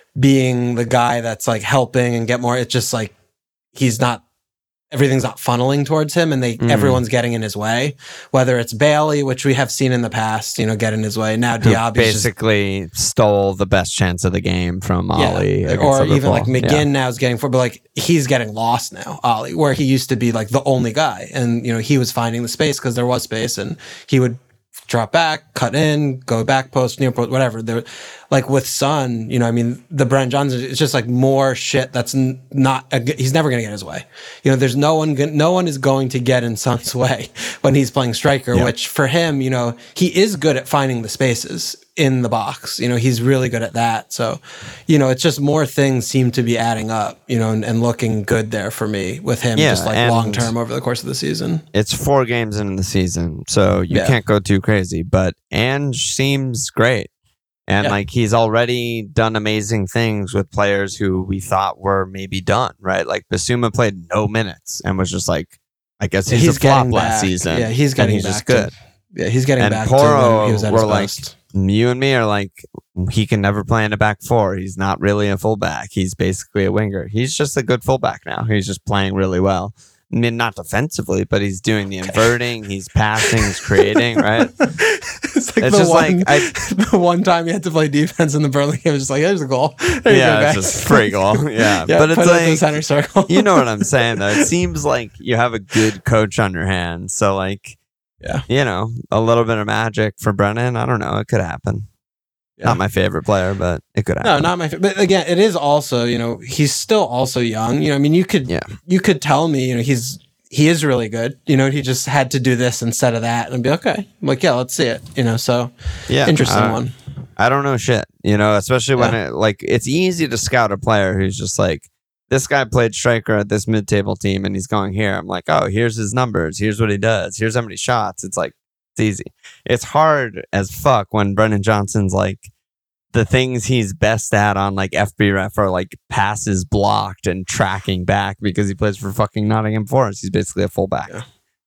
E: being the guy that's like helping and get more, it's just like, he's not, everything's not funneling towards him, and they
G: Mm.
E: everyone's getting in his way. Whether it's Bailey, which we have seen in the past, you know, get in his way. Now
G: Who
E: Diaby's just,
G: basically stole the best chance of the game from Ollie.
E: yeah,
G: against
E: or even
G: Liverpool.
E: like McGinn
G: Yeah.
E: now is getting for, but like he's getting lost now, Ollie, where he used to be like the only guy, and you know he was finding the space because there was space, and he would drop back, cut in, go back post, near post, whatever. There, like with Son, you know, I mean, the Brent Johnson, it's just like more shit that's n- not, a, g- he's never going to get his way. You know, there's no one, go- no one is going to get in Son's way when he's playing striker,
G: Yeah.
E: which for him, you know, he is good at finding the spaces in the box. You know, he's really good at that. So, you know, it's just more things seem to be adding up, you know, and, and looking good there for me with him,
G: Yeah,
E: just like
G: and-
E: long term over the course of the season.
G: It's four games in the season, so you
E: Yeah.
G: can't go too crazy. But Ange seems great. And
E: Yeah.
G: like he's already done amazing things with players who we thought were maybe done, right? Like Basuma played no minutes and was just like, I guess he's,
E: He's
G: a flop
E: getting
G: last
E: back.
G: season.
E: Yeah, he's
G: and
E: getting
G: he's
E: back
G: just
E: to-
G: good.
E: Yeah, he's getting
G: And
E: back
G: Porro
E: to when he was at his
G: were like,
E: best.
G: you and me are like, he can never play in a back four. He's not really a fullback. He's basically a winger. He's just a good fullback now. He's just playing really well. I mean, not defensively, but he's doing the inverting. He's passing. He's creating. Right.
E: It's like
G: It's
E: the
G: just
E: one,
G: like, I-
E: the one time he had to play defense in the Burnley game, it was just like, there's a goal. There you
G: yeah,
E: go,
G: it's
E: guys.
G: just free goal. Yeah,
E: Yeah,
G: but it's
E: put it in the
G: like
E: center circle.
G: you know what I'm saying though. It seems like you have a good coach on your hands. So like,
E: Yeah.
G: you know, a little bit of magic for Brennan. I don't know. It could happen.
E: Yeah.
G: Not my favorite player, but it could happen.
E: No, not my favorite. But again, it is also, you know, he's still also young. You know, I mean, you could,
G: Yeah.
E: you could tell me, you know, he's, he is really good. You know, he just had to do this instead of that, and I'd be okay. I'm like, yeah, let's see it. You know, so
G: Yeah,
E: interesting
G: uh,
E: one.
G: I don't know shit, you know, especially when it like it's easy to scout a player who's just like, this guy played striker at this mid-table team and he's going here. I'm like, oh, here's his numbers. Here's what he does. Here's how many shots. It's like, it's easy. It's hard as fuck when Brennan Johnson's like, the things he's best at on like F B ref are like passes blocked and tracking back because he plays for fucking Nottingham Forest. He's basically a fullback.
E: Yeah.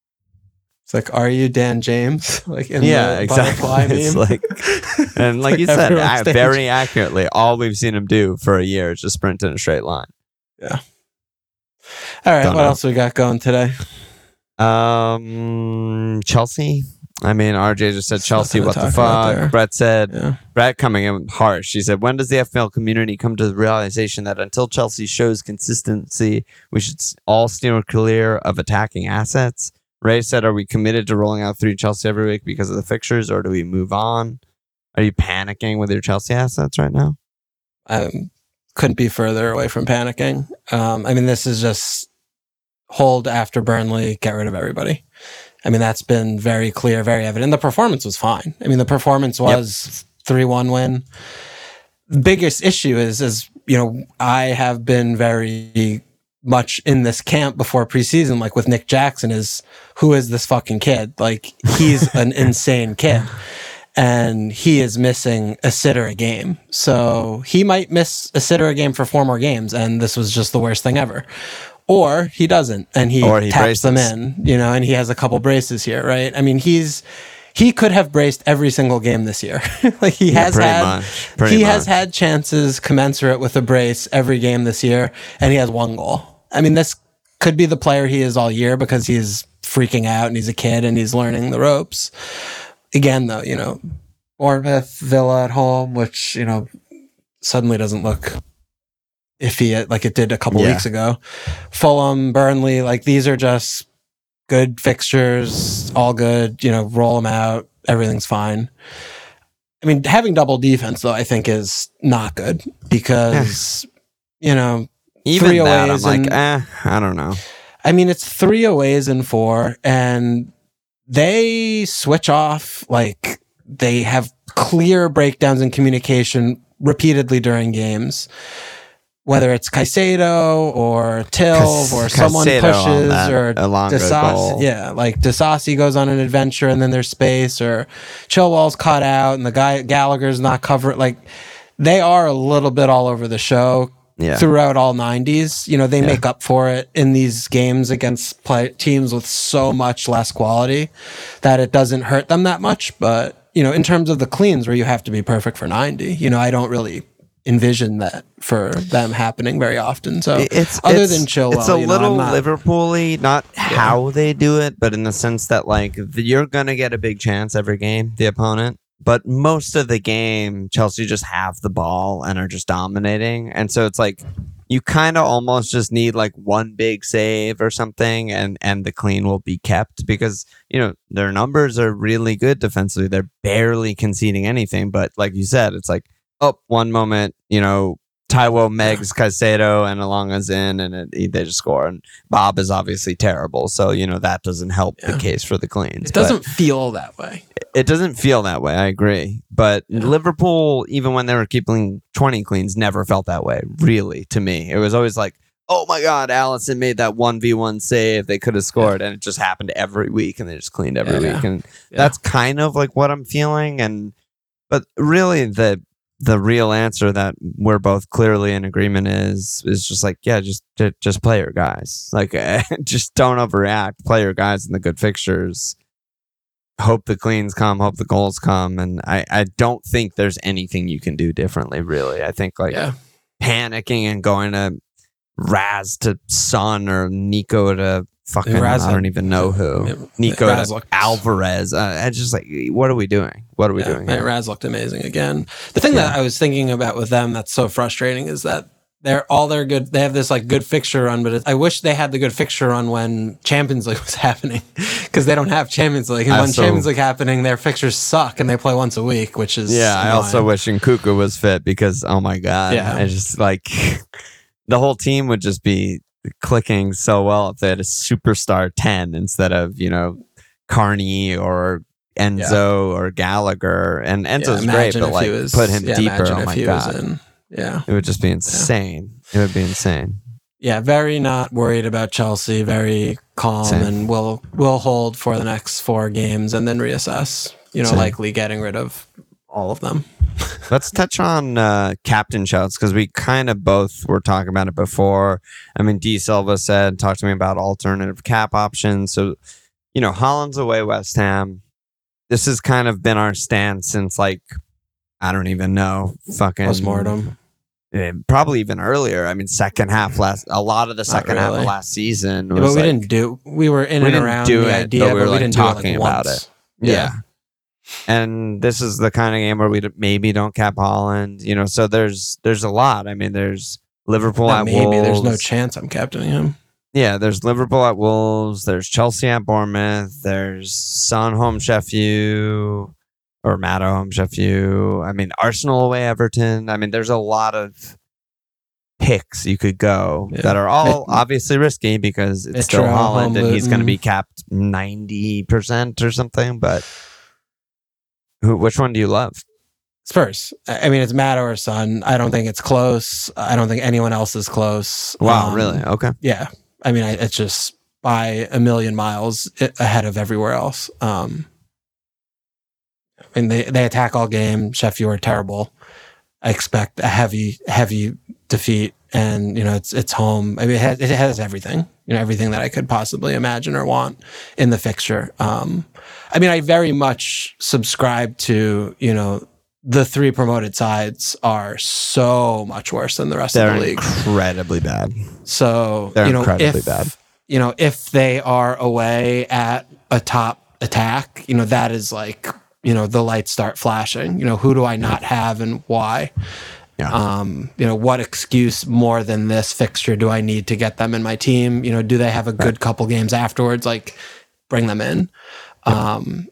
E: It's like, are you Dan James? Like in
G: Yeah,
E: the
G: exactly.
E: butterfly
G: It's
E: meme?
G: like, and like,
E: like
G: you said,
E: everyone's
G: ac-
E: stage.
G: very accurately, all we've seen him do for a year is just sprint in a straight line.
E: Yeah. All right,
G: Don't
E: what
G: know.
E: else we got going today?
G: Um, Chelsea. I mean, R J just said
E: There's
G: Chelsea.
E: nothing
G: What
E: to
G: the
E: talk about
G: fuck?
E: there.
G: Brett said.
E: Yeah.
G: Brett coming in harsh. He said, "When does the F P L community come to the realization that until Chelsea shows consistency, we should s- all steer clear of attacking assets?" Ray said, "Are we committed to rolling out three Chelsea every week because of the fixtures, or do we move on? Are you panicking with your Chelsea assets right now?"
E: I couldn't be further away from panicking. Um, I mean, this is just hold after Burnley, get rid of everybody. I mean, that's been very clear, very evident. The performance was fine. I mean, the performance was three one win. The biggest issue is, is, you know, I have been very much in this camp before preseason, like with Nick Jackson, is who is this fucking kid? Like, he's an insane kid. And he is missing a sitter a game. So he might miss a sitter a game for four more games, and this was just the worst thing ever. Or he doesn't, and he,
G: Or he
E: taps them
G: braces.
E: in, you know, and he has a couple braces here, right? I mean, he's he could have braced every single game this year. Like he
G: Yeah,
E: has
G: pretty
E: had
G: much, pretty
E: he has
G: much.
E: had chances commensurate with a brace every game this year, and he has one goal. I mean, this could be the player he is all year because he's freaking out and he's a kid and he's learning the ropes. Again, though, you know, Bournemouth, Villa at home, which, you know, suddenly doesn't look iffy like it did a couple
G: Yeah.
E: weeks ago. Fulham, Burnley, like these are just good fixtures, all good, you know, roll them out. Everything's fine. I mean, having double defense, though, I think is not good because, you know,
G: Even
E: three
G: that, I'm
E: aways
G: like,
E: and-
G: eh, I don't know.
E: I mean, it's three aways and four, and they switch off. Like they have clear breakdowns in communication repeatedly during games. Whether it's Caicedo or Till or someone
G: Caicedo
E: pushes
G: that
E: or
G: Elanga
E: Disasi,
G: goal.
E: yeah, like Disasi goes on an adventure and then there's space, or Chilwell's caught out and the guy Gallagher's not covered. Like they are a little bit all over the show
G: Yeah.
E: throughout all nineties. You know, they
G: Yeah.
E: make up for it in these games against play, teams with so much less quality that it doesn't hurt them that much. But you know, in terms of the cleans where you have to be perfect for ninety, you know, I don't really envision that for them happening very often. So
G: it's
E: other
G: it's,
E: than Chilwell,
G: it's a
E: you know,
G: little
E: I'm not-
G: Liverpool-y, not how they do it, but in the sense that like the, you're gonna get a big chance every game, the opponent. But most of the game, Chelsea just have the ball and are just dominating, and so it's like you kind of almost just need like one big save or something, and and the clean will be kept because you know their numbers are really good defensively. They're barely conceding anything, but like you said, it's like. Oh, one moment, you know, Taiwo, Megs, Caicedo, and Elanga's in, and it, they just score. And Bob is obviously terrible, so you know that doesn't help
E: Yeah.
G: the case for the cleans.
E: It doesn't feel that way.
G: It doesn't feel that way. I agree, but
E: Yeah.
G: Liverpool, even when they were keeping twenty cleans, never felt that way. Really, to me, it was always like, oh my God, Allison made that one v one save. They could have scored, and it just happened every week, and they just cleaned every
E: Yeah.
G: week, and
E: Yeah.
G: that's kind of like what I'm feeling. And but really, the the real answer that we're both clearly in agreement is is just like, yeah, just just, just play your guys. Like, just don't overreact. Play your guys in the good fixtures. Hope the cleans come. Hope the goals come. And I, I don't think there's anything you can do differently, really. I think like
E: Yeah.
G: panicking and going to Raz to Son or Nico to fucking,
E: Raz
G: I don't
E: looked-
G: even know who.
E: Yeah,
G: Nico
E: Raz
G: to
E: looked-
G: Alvarez. Uh, I just like, what are we doing? What are we
E: Yeah,
G: doing?
E: man,
G: here?
E: Raz looked amazing again. The thing that I was thinking about with them that's so frustrating is that they're all they're good. They have this like good fixture run, but it, I wish they had the good fixture run when Champions League was happening because they don't have Champions League. And
G: I
E: when
G: also-
E: Champions League happening, their fixtures suck and they play once a week, which is
G: Yeah, I also
E: annoying.
G: wish Nkuku was fit because, oh my God.
E: Yeah.
G: I just like the whole team would just be clicking so well if they had a superstar ten instead of, you know, Carney or Enzo or Gallagher. And
E: Yeah,
G: Enzo's great,
E: imagine
G: but
E: if
G: like
E: he was-
G: put him
E: yeah,
G: deeper.
E: imagine
G: Oh
E: if
G: my
E: he was
G: God.
E: in. Yeah.
G: It would just be insane. It would be insane.
E: Yeah, very not worried about Chelsea. Very calm,
G: Same.
E: and will will hold for the next four games and then reassess. You know,
G: Same.
E: likely getting rid of all of them.
G: Let's touch on uh, captain shouts because we kind of both were talking about it before. I mean, D Silva said, talk to me about alternative cap options. So, you know, Holland's away, West Ham. This has kind of been our stance since like, I don't even know, fucking
E: Postmortem.
G: eh, probably even earlier. I mean, second half last, a lot of the second half of
E: really.
G: last season.
E: Yeah,
G: Was
E: but we
G: like-
E: didn't do. We were in
G: We
E: and
G: didn't
E: around
G: do
E: the
G: it,
E: idea,
G: but
E: but
G: we
E: we,
G: were, like,
E: didn't
G: talking
E: do it like
G: about
E: once.
G: it. Yeah. And this is the kind of game where we d- maybe don't cap Holland, you know. So there's there's a lot. I mean, there's Liverpool
E: Not
G: at
E: maybe
G: Wolves.
E: there's no chance I'm captaining him.
G: Yeah, there's Liverpool at Wolves. There's Chelsea at Bournemouth. There's Son home Sheffield or Mato home Sheffield. I mean, Arsenal away Everton. I mean, there's a lot of picks you could go
E: Yeah.
G: that are all
E: It-
G: obviously risky because it's
E: It's
G: still
E: true,
G: Holland
E: home
G: and he's going to
E: Luton.
G: be capped ninety percent or something. But who? Which one do you love?
E: Spurs. I I mean, it's Matt or Son. I don't think it's close. I don't think anyone else is close.
G: Wow,
E: Um,
G: really? Okay.
E: Yeah. I mean, I, it's just by a million miles i- ahead of everywhere else. Um, I mean, they, they attack all game. Sheffield are terrible. I expect a heavy, heavy defeat. And, you know, it's it's home. I mean, it has, it has everything, you know, everything that I could possibly imagine or want in the fixture. Um, I mean, I very much subscribe to, you know, the three promoted sides are so much worse than the rest
G: They're
E: of the league.
G: incredibly bad.
E: So,
G: They're
E: you know,
G: incredibly
E: if,
G: bad.
E: you know, if they are away at a top attack, you know, that is like, you know, the lights start flashing. You know, who do I not have and why?
G: Yeah.
E: Um, you know, what excuse more than this fixture do I need to get them in my team? You know, do they have a good couple games afterwards? Like, bring them in.
G: Yeah.
E: Um,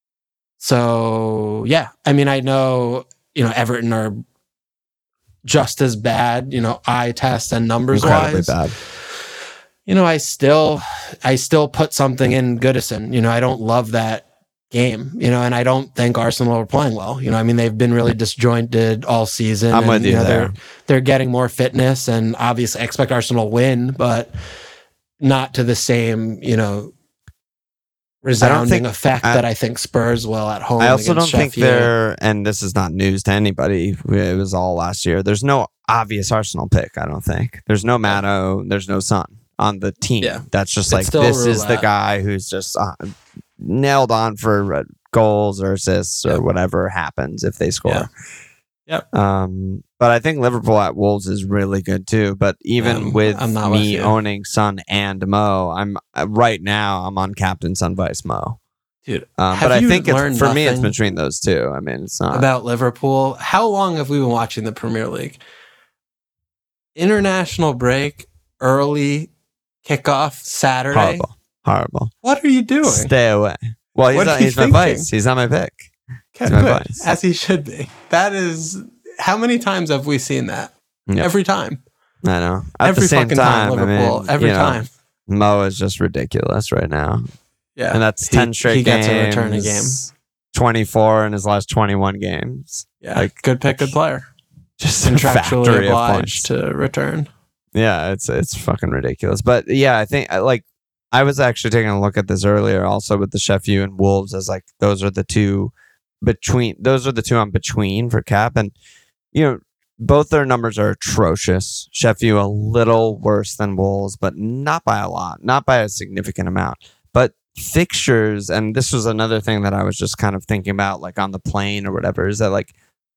E: so yeah, I mean, I know, you know, Everton are just as bad, you know, eye test and numbers
G: Incredibly
E: wise.
G: bad.
E: you know, I still, I still put something in Goodison. You know, I don't love that game, you know, and I don't think Arsenal are playing well. You know, I mean, they've been really disjointed all season.
G: I'm
E: and,
G: with you,
E: you know,
G: there.
E: They're, they're getting more fitness, and obviously I expect Arsenal to win, but not to the same, you know, resounding
G: think-
E: effect
G: I-
E: that I think Spurs will at home.
G: I also don't
E: against
G: think
E: Sheffield.
G: they're, and this is not news to anybody. It was all last year. There's no obvious Arsenal pick. I don't think there's no Mato. There's no Son on the team.
E: Yeah.
G: That's just
E: It's
G: like
E: still
G: this is the
E: roulette.
G: guy who's just uh, nailed on for uh, goals or assists or
E: Yep.
G: whatever happens if they score.
E: Yeah. Yep.
G: Um, but I think Liverpool at Wolves is really good too. But even
E: Um,
G: with
E: I'm not with
G: me
E: you.
G: owning Son and Mo, I'm uh, right now I'm on captain Son Vice Mo.
E: Dude,
G: Um,
E: have
G: but I
E: you
G: think it's,
E: learned
G: for me, it's
E: nothing
G: between those two. I mean, it's not
E: about Liverpool. How long have we been watching the Premier League? International break, early kickoff Saturday.
G: horrible. Horrible.
E: What are you doing?
G: Stay away. Well, he's,
E: What
G: on,
E: are you
G: he's my
E: thinking?
G: vice. He's on my pick.
E: Okay,
G: It's my
E: good.
G: vice.
E: As he should be. That is, how many times have we seen that?
G: Yep.
E: Every time.
G: I know. At
E: Every
G: the same
E: fucking
G: time,
E: time,
G: I
E: Liverpool.
G: mean,
E: Every
G: you know,
E: time.
G: Mo is just ridiculous right now.
E: Yeah.
G: And that's
E: He-
G: ten straight
E: he
G: games.
E: gets a return a game.
G: twenty-four in his last twenty-one games.
E: Yeah.
G: Like,
E: good pick, good player.
G: Just a
E: Contractually
G: factory of
E: obliged
G: points.
E: to return.
G: Yeah, it's it's fucking ridiculous. But yeah, I think I- like I was actually taking a look at this earlier, also with the Sheffield and Wolves, as like those are the two between. Those are the two I'm between for cap, and you know both their numbers are atrocious. Sheffield a little worse than Wolves, but not by a lot, not by a significant amount. But fixtures, and this was another thing that I was just kind of thinking about, like on the plane or whatever, is that like.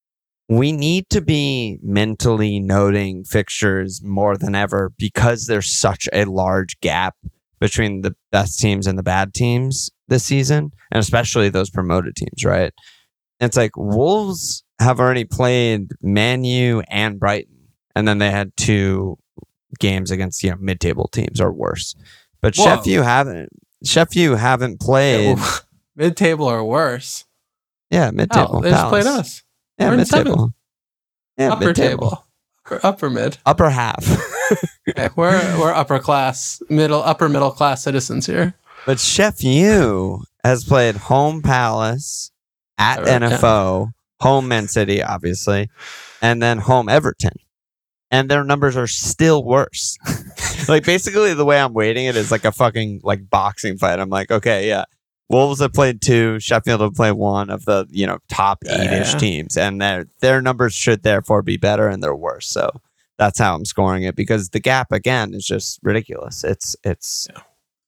G: We need to be mentally noting fixtures more than ever because there's such a large gap between the best teams and the bad teams this season, and especially those promoted teams, right? It's like Wolves have already played Man U and Brighton, and then they had two games against, you know, mid-table teams or worse. But
E: Whoa.
G: Sheffield haven't. Sheffield haven't played.
E: Mid table or worse.
G: Yeah, mid-table.
E: Hell, they just
G: Palace.
E: played us.
G: Yeah,
E: We're in
G: mid-table.
E: seventh.
G: Yeah,
E: upper
G: mid-table.
E: table. Upper, upper mid.
G: Upper half.
E: Okay, we're we're upper class, middle upper middle class citizens here.
G: But Sheffield has played home Palace, at
E: All right,
G: N F O, home Man City, obviously, and then home Everton. And their numbers are still worse. Like, basically, the way I'm weighting it is like a fucking like boxing fight. I'm like, okay, yeah. Wolves have played two, Sheffield have played one of the, you know, top eight-ish
E: Yeah.
G: teams. And their their numbers should therefore be better, and they're worse. So that's how I'm scoring it, because the gap, again, is just ridiculous. It's, it's,
E: Yeah.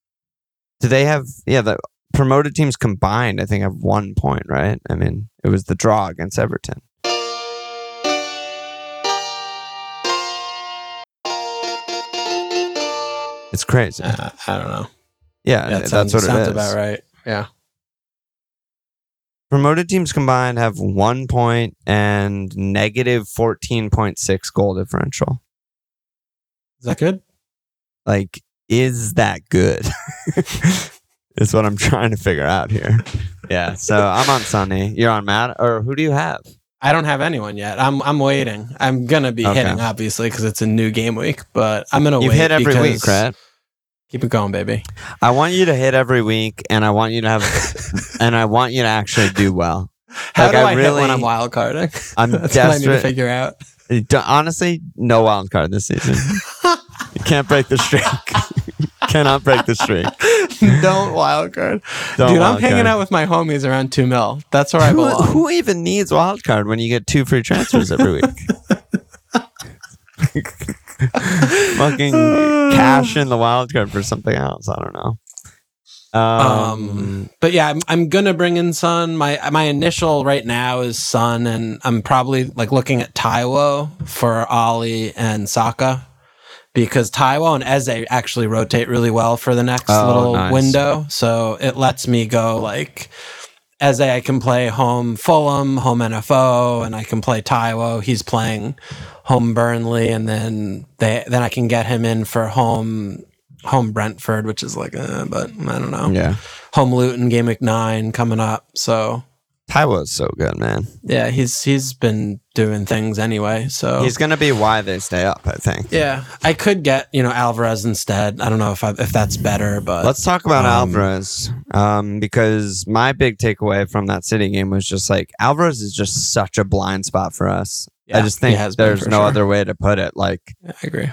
G: Do they have, yeah, the promoted teams combined, I think, have one point, right? I mean, it was the draw against Everton. It's crazy.
E: Uh, I don't know.
G: Yeah,
E: Yeah, it
G: that's
E: sounds,
G: what it
E: sounds
G: is.
E: about right. Yeah.
G: Promoted teams combined have one point and negative fourteen point six goal differential.
E: Is that good?
G: Like, is that good? Is what I'm trying to figure out here. Yeah, so I'm on Sunny. You're on Matt, or who do you have?
E: I don't have anyone yet. I'm I'm waiting. I'm gonna be
G: Okay.
E: hitting, obviously, because it's a new game week. But I'm gonna
G: You've
E: wait
G: hit every
E: because-
G: week, right?
E: Keep it going, baby.
G: I want you to hit every week, and I want you to have, and I want you to actually do well.
E: How
G: Like,
E: do
G: I
E: I, hit
G: really-
E: when I'm wild carding?
G: I'm
E: That's what I need to
G: desperate.
E: figure out.
G: D- Honestly, no wild card this season. You can't break the streak. Cannot break the streak.
E: Don't wild card.
G: Don't
E: Dude, I'm
G: wild
E: hanging
G: card.
E: out with my homies around two mil. That's where I
G: Who,
E: belong.
G: who even needs wild card when you get two free transfers every week? Fucking cash in the wild card for something else. I don't know. Um,
E: Um, but yeah, I'm, I'm gonna bring in Son. My my initial right now is Son, and I'm probably like looking at Taiwo for Ali and Saka, because Taiwo and Eze actually rotate really well for the next
G: Oh,
E: little
G: nice.
E: window. So it lets me go like Eze, I can play home Fulham, home N F O, and I can play Taiwo. He's playing home Burnley, and then they then I can get him in for home home Brentford, which is like, uh, but I don't know.
G: yeah.
E: Home Luton, game week nine coming up. So
G: Taiwo's so good, man.
E: Yeah, he's he's been doing things anyway. So
G: He's going to be why they stay up, I think.
E: yeah, I could get you know Alvarez instead. I don't know if I, if that's better, but
G: Let's talk about
E: um,
G: Alvarez, um, because my big takeaway from that City game was just like Alvarez is just such a blind spot for us.
E: Yeah,
G: I just
E: he
G: think
E: has been
G: there's
E: for
G: no
E: sure.
G: other way to put it. Like,
E: I agree.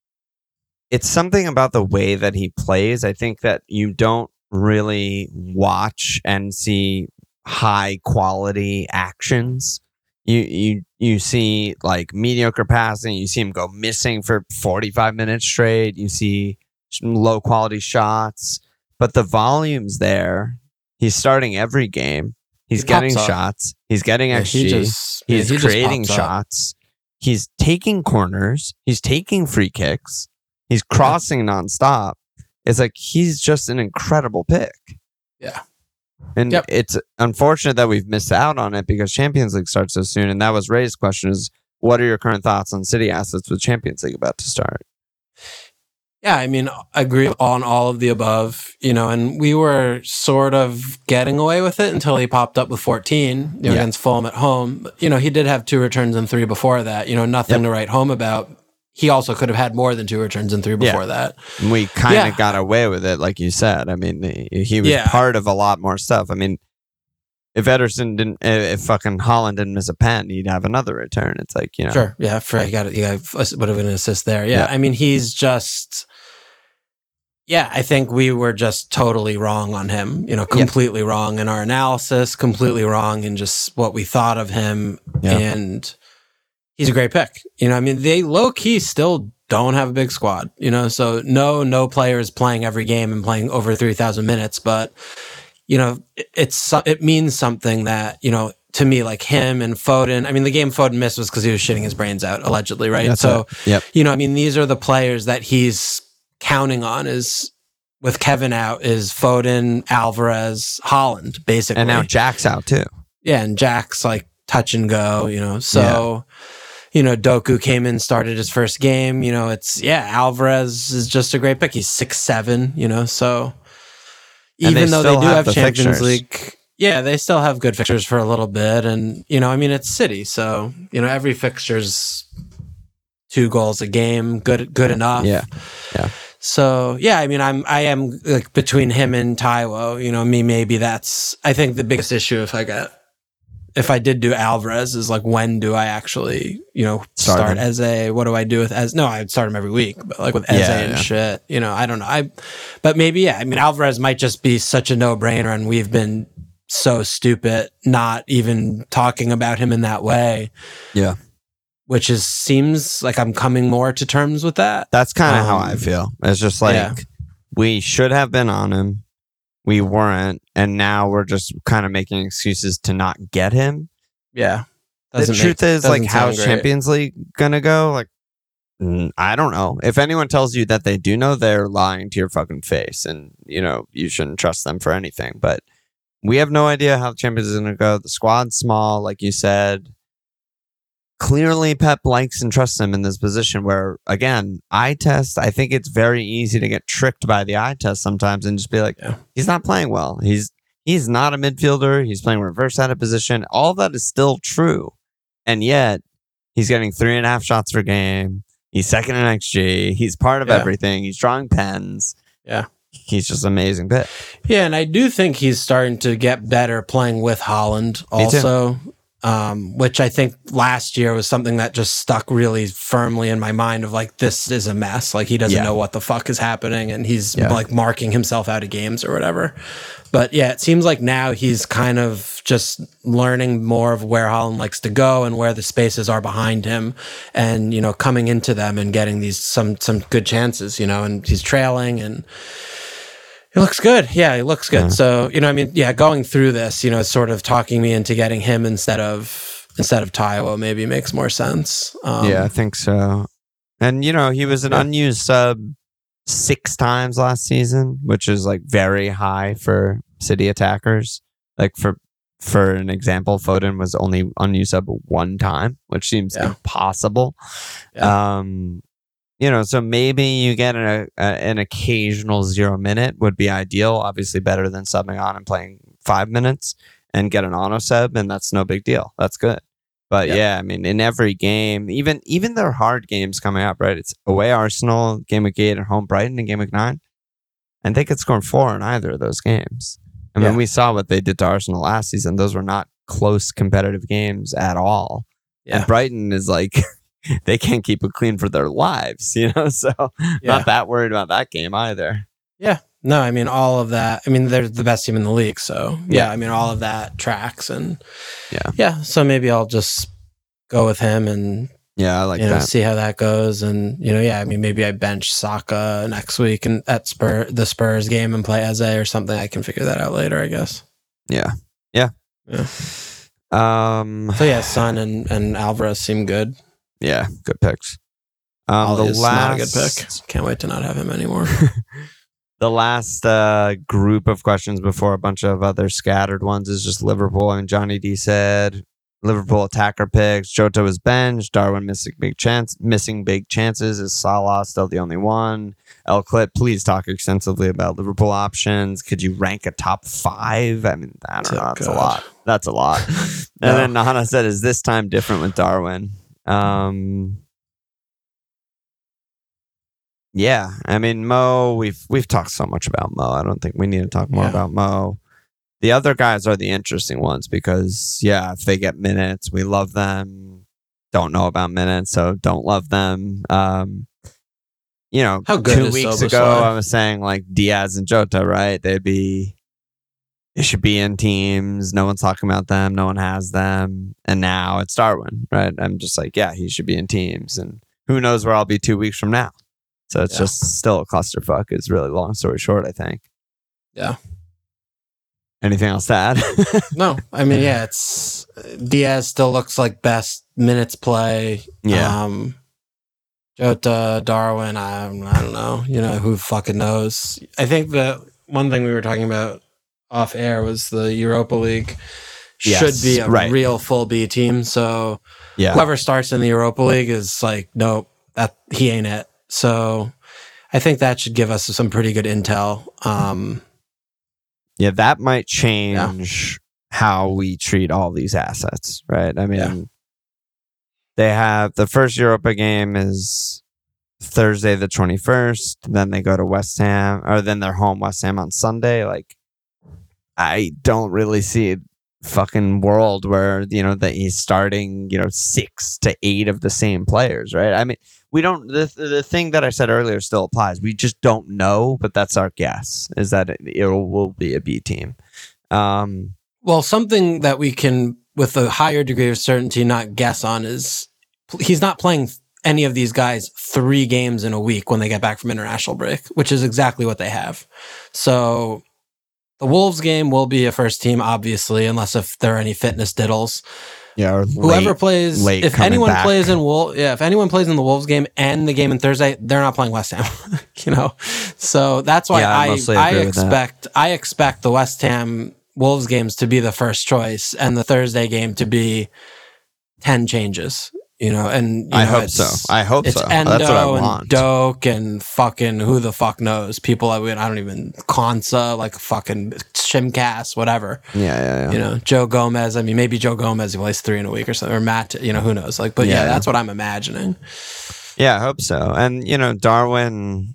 G: it's something about the way that he plays. I think that you don't really watch and see high quality actions. You you you see like mediocre passing. You see him go missing for forty-five minutes straight. You see some low quality shots, but the volume's there. He's starting every game. He's
E: He
G: getting
E: pops up.
G: shots. He's getting
E: Yeah,
G: X G.
E: he just-
G: he's
E: yeah, he just
G: creating
E: pops up.
G: shots. He's taking corners. He's taking free kicks. He's crossing nonstop. It's like he's just an incredible pick.
E: Yeah.
G: And
E: Yep.
G: it's unfortunate that we've missed out on it because Champions League starts so soon. And that was Ray's question is, what are your current thoughts on City assets with Champions League about to start?
E: Yeah, I mean, I agree on all of the above, you know, and we were sort of getting away with it until he popped up with fourteen, you know,
G: Yeah.
E: against Fulham at home. But, you know, he did have two returns and three before that, you know, nothing
G: Yep.
E: to write home about. He also could have had more than two returns and three
G: Yeah.
E: before that.
G: And we kind of
E: Yeah.
G: got away with it, like you said. I mean, he, he was
E: Yeah.
G: part of a lot more stuff. I mean, if Ederson didn't, if fucking Holland didn't miss a pen, he'd have another return. It's like, you know.
E: Sure. Yeah. For, you got it. You got would have been an assist there. Yeah.
G: Yeah.
E: I mean, he's just, yeah, I think we were just totally wrong on him, you know, completely wrong in our analysis, completely wrong in just what we thought of him.
G: Yeah.
E: And he's a great pick. You know, I mean, they low key still don't have a big squad, you know, so no, no player is playing every game and playing over three thousand minutes, but you know, it, it's, it means something that, you know, to me, like him and Foden, I mean, the game Foden missed was because he was shitting his brains out, allegedly, right?
G: That's
E: so,
G: it. Yep.
E: you know, I mean, these are the players that he's counting on is with Kevin out is Foden, Alvarez, Holland, basically.
G: And now Jack's out too.
E: Yeah, and Jack's like touch and go, you know. So, you know, Doku came in, started his first game. You know, it's yeah, Alvarez is just a great pick. He's six seven, you know, so
G: And they
E: even though they
G: still
E: do
G: have
E: have
G: the
E: Champions
G: fixtures.
E: League, yeah, they still have good fixtures for a little bit. And, you know, I mean it's City, so you know, every fixture's two goals a game, good good enough.
G: Yeah. Yeah.
E: So yeah, I mean, I'm I am like between him and Taiwo. You know, me maybe that's I think the biggest issue if I got if I did do Alvarez is like when do I actually you know
G: Start
E: start,
G: him.
E: as a what do I do with as no I'd start him every week but like with Eze
G: Yeah,
E: and
G: yeah.
E: shit you know I don't know I but maybe yeah I mean Alvarez might just be such a no brainer and we've been so stupid not even talking about him in that way.
G: Yeah.
E: Which is seems like I'm coming more to terms with that.
G: That's kind of how
E: Um,
G: I feel. It's just like
E: yeah.
G: we should have been on him. We weren't. And now we're just kind of making excuses to not get him.
E: Yeah.
G: The
E: Doesn't
G: truth
E: make-
G: is, like,
E: doesn't
G: how's
E: sound great.
G: Champions League going to go? Like, mm, I don't know. If anyone tells you that they do know, they're lying to your fucking face. And, you know, you shouldn't trust them for anything. But we have no idea how the Champions League is going to go. The squad's small, like you said. Clearly, Pep likes and trusts him in this position where, again, eye test, I think it's very easy to get tricked by the eye test sometimes and just be like,
E: Yeah.
G: he's not playing well. He's he's not a midfielder. He's playing reverse out of position. All that is still true. And yet, he's getting three and a half shots per game. He's second in X G. He's part of
E: Yeah.
G: everything. He's drawing pens.
E: Yeah.
G: He's just amazing bit.
E: Yeah, and I do think he's starting to get better playing with Holland
G: Me too.
E: also, um, which I think last year was something that just stuck really firmly in my mind of like, this is a mess. Like he doesn't
G: Yeah.
E: know what the fuck is happening and he's
G: Yeah.
E: like marking himself out of games or whatever. But yeah, it seems like now he's kind of just learning more of where Holland likes to go and where the spaces are behind him and, you know, coming into them and getting these some some good chances, you know, and he's trailing and he looks good. Yeah, he looks good.
G: Yeah.
E: So, you know, I mean, yeah, going through this, you know, sort of talking me into getting him instead of instead of Taiwo maybe makes more sense. Um,
G: Yeah, I think so. And, you know, he was an
E: Yeah.
G: unused sub six times last season, which is like very high for City attackers. Like for for an example, Foden was only unused sub one time, which seems
E: Yeah.
G: impossible. Um, you know, so maybe you get an, a, an occasional zero minute would be ideal. Obviously better than subbing on and playing five minutes. and get an auto sub, and that's no big deal. That's good. But yeah. yeah, I mean, in every game, even even their hard games coming up, right? It's away Arsenal, game week eight, and home Brighton in game week nine. And they could score four in either of those games. I mean, yeah. we saw what they did to Arsenal last season. Those were not close competitive games at all. Yeah. And Brighton is like, they can't keep it clean for their lives, you know? So yeah. not that worried about that game either.
E: Yeah. No, I mean, all of that. I mean, they're the best team in the league. So, yeah, yeah. I mean, all of that tracks. And yeah. Yeah. So maybe I'll just go with him and,
G: yeah, I like
E: you know,
G: that.
E: see how that goes. And, you know, yeah, I mean, maybe I bench Saka next week and at Spur, the Spurs game and play Eze or something. I can figure that out later, I guess.
G: Yeah. Yeah.
E: Yeah. Um, so, yeah, Son and, and Alvarez seem good.
G: Yeah. Good picks. Um, the last...
E: not a good pick. Can't wait to not have him anymore.
G: The last uh, group of questions before a bunch of other scattered ones is just Liverpool. I mean, Johnny D said Liverpool attacker picks. Jota was benched. Darwin missing big chance, missing big chances. Is Salah still the only one? El Clip, please talk extensively about Liverpool options. Could you rank a top five? I mean, I don't oh, know. That's God. a lot. That's a lot. no. And then Nana said, "Is this time different with Darwin?" Um, Yeah, I mean, Mo, we've we've talked so much about Mo. I don't think we need to talk more yeah. about Mo. The other guys are the interesting ones because, yeah, if they get minutes, we love them. Don't know about minutes, so don't love them. Um, you know,
E: How good
G: two weeks ago, I was saying, like, Diaz and Jota, right? They'd be, they should be in teams. No one's talking about them. No one has them. And now it's Darwin, right? I'm just like, yeah, he should be in teams. And who knows where I'll be two weeks from now. So it's yeah. just still a clusterfuck is really long story short, I think.
E: Yeah.
G: Anything else to add?
E: No. I mean, yeah, it's Diaz still looks like best minutes play.
G: Yeah.
E: Um, Jota, Darwin, I, I don't know. You know, who fucking knows? I think the one thing we were talking about off air was the Europa League yes, should be a
G: right.
E: real full B team. So
G: yeah.
E: whoever starts in the Europa League is like, nope, that he ain't it. So I think that should give us some pretty good intel. Um,
G: yeah, that might change yeah. how we treat all these assets, right? I mean, yeah. they have the first Europa game is Thursday the twenty-first. Then they go to West Ham, or then they're home West Ham on Sunday. Like, I don't really see a fucking world where, you know, that he's starting, you know, six to eight of the same players, right? I mean, we don't, the, the thing that I said earlier still applies. We just don't know, but that's our guess, is that it, it will be a B team. Um,
E: well, something that we can, with a higher degree of certainty, not guess on is he's not playing any of these guys three games in a week when they get back from international break, which is exactly what they have. So the Wolves game will be a first team, obviously, unless if there are any fitness diddles.
G: Yeah, or
E: whoever
G: late,
E: plays,
G: late
E: if anyone
G: back.
E: plays in Wolves, yeah, if anyone plays in the Wolves game and the game on Thursday, they're not playing West Ham. You know, so that's why
G: yeah,
E: I I, I expect
G: that.
E: I expect the West Ham Wolves games to be the first choice and the Thursday game to be ten changes. You know, and you
G: I
E: know,
G: hope so. I hope
E: it's
G: so.
E: Endo
G: That's what I
E: and
G: want.
E: Doak and fucking who the fuck knows? People I mean, I don't even Konsa, like fucking Shimcast, whatever.
G: Yeah, yeah, yeah.
E: You know, Joe Gomez. I mean, maybe Joe Gomez he plays three in a week or something, or Matt. You know, who knows? Like, but yeah, yeah, yeah. that's what I'm imagining.
G: Yeah, I hope so. And you know, Darwin,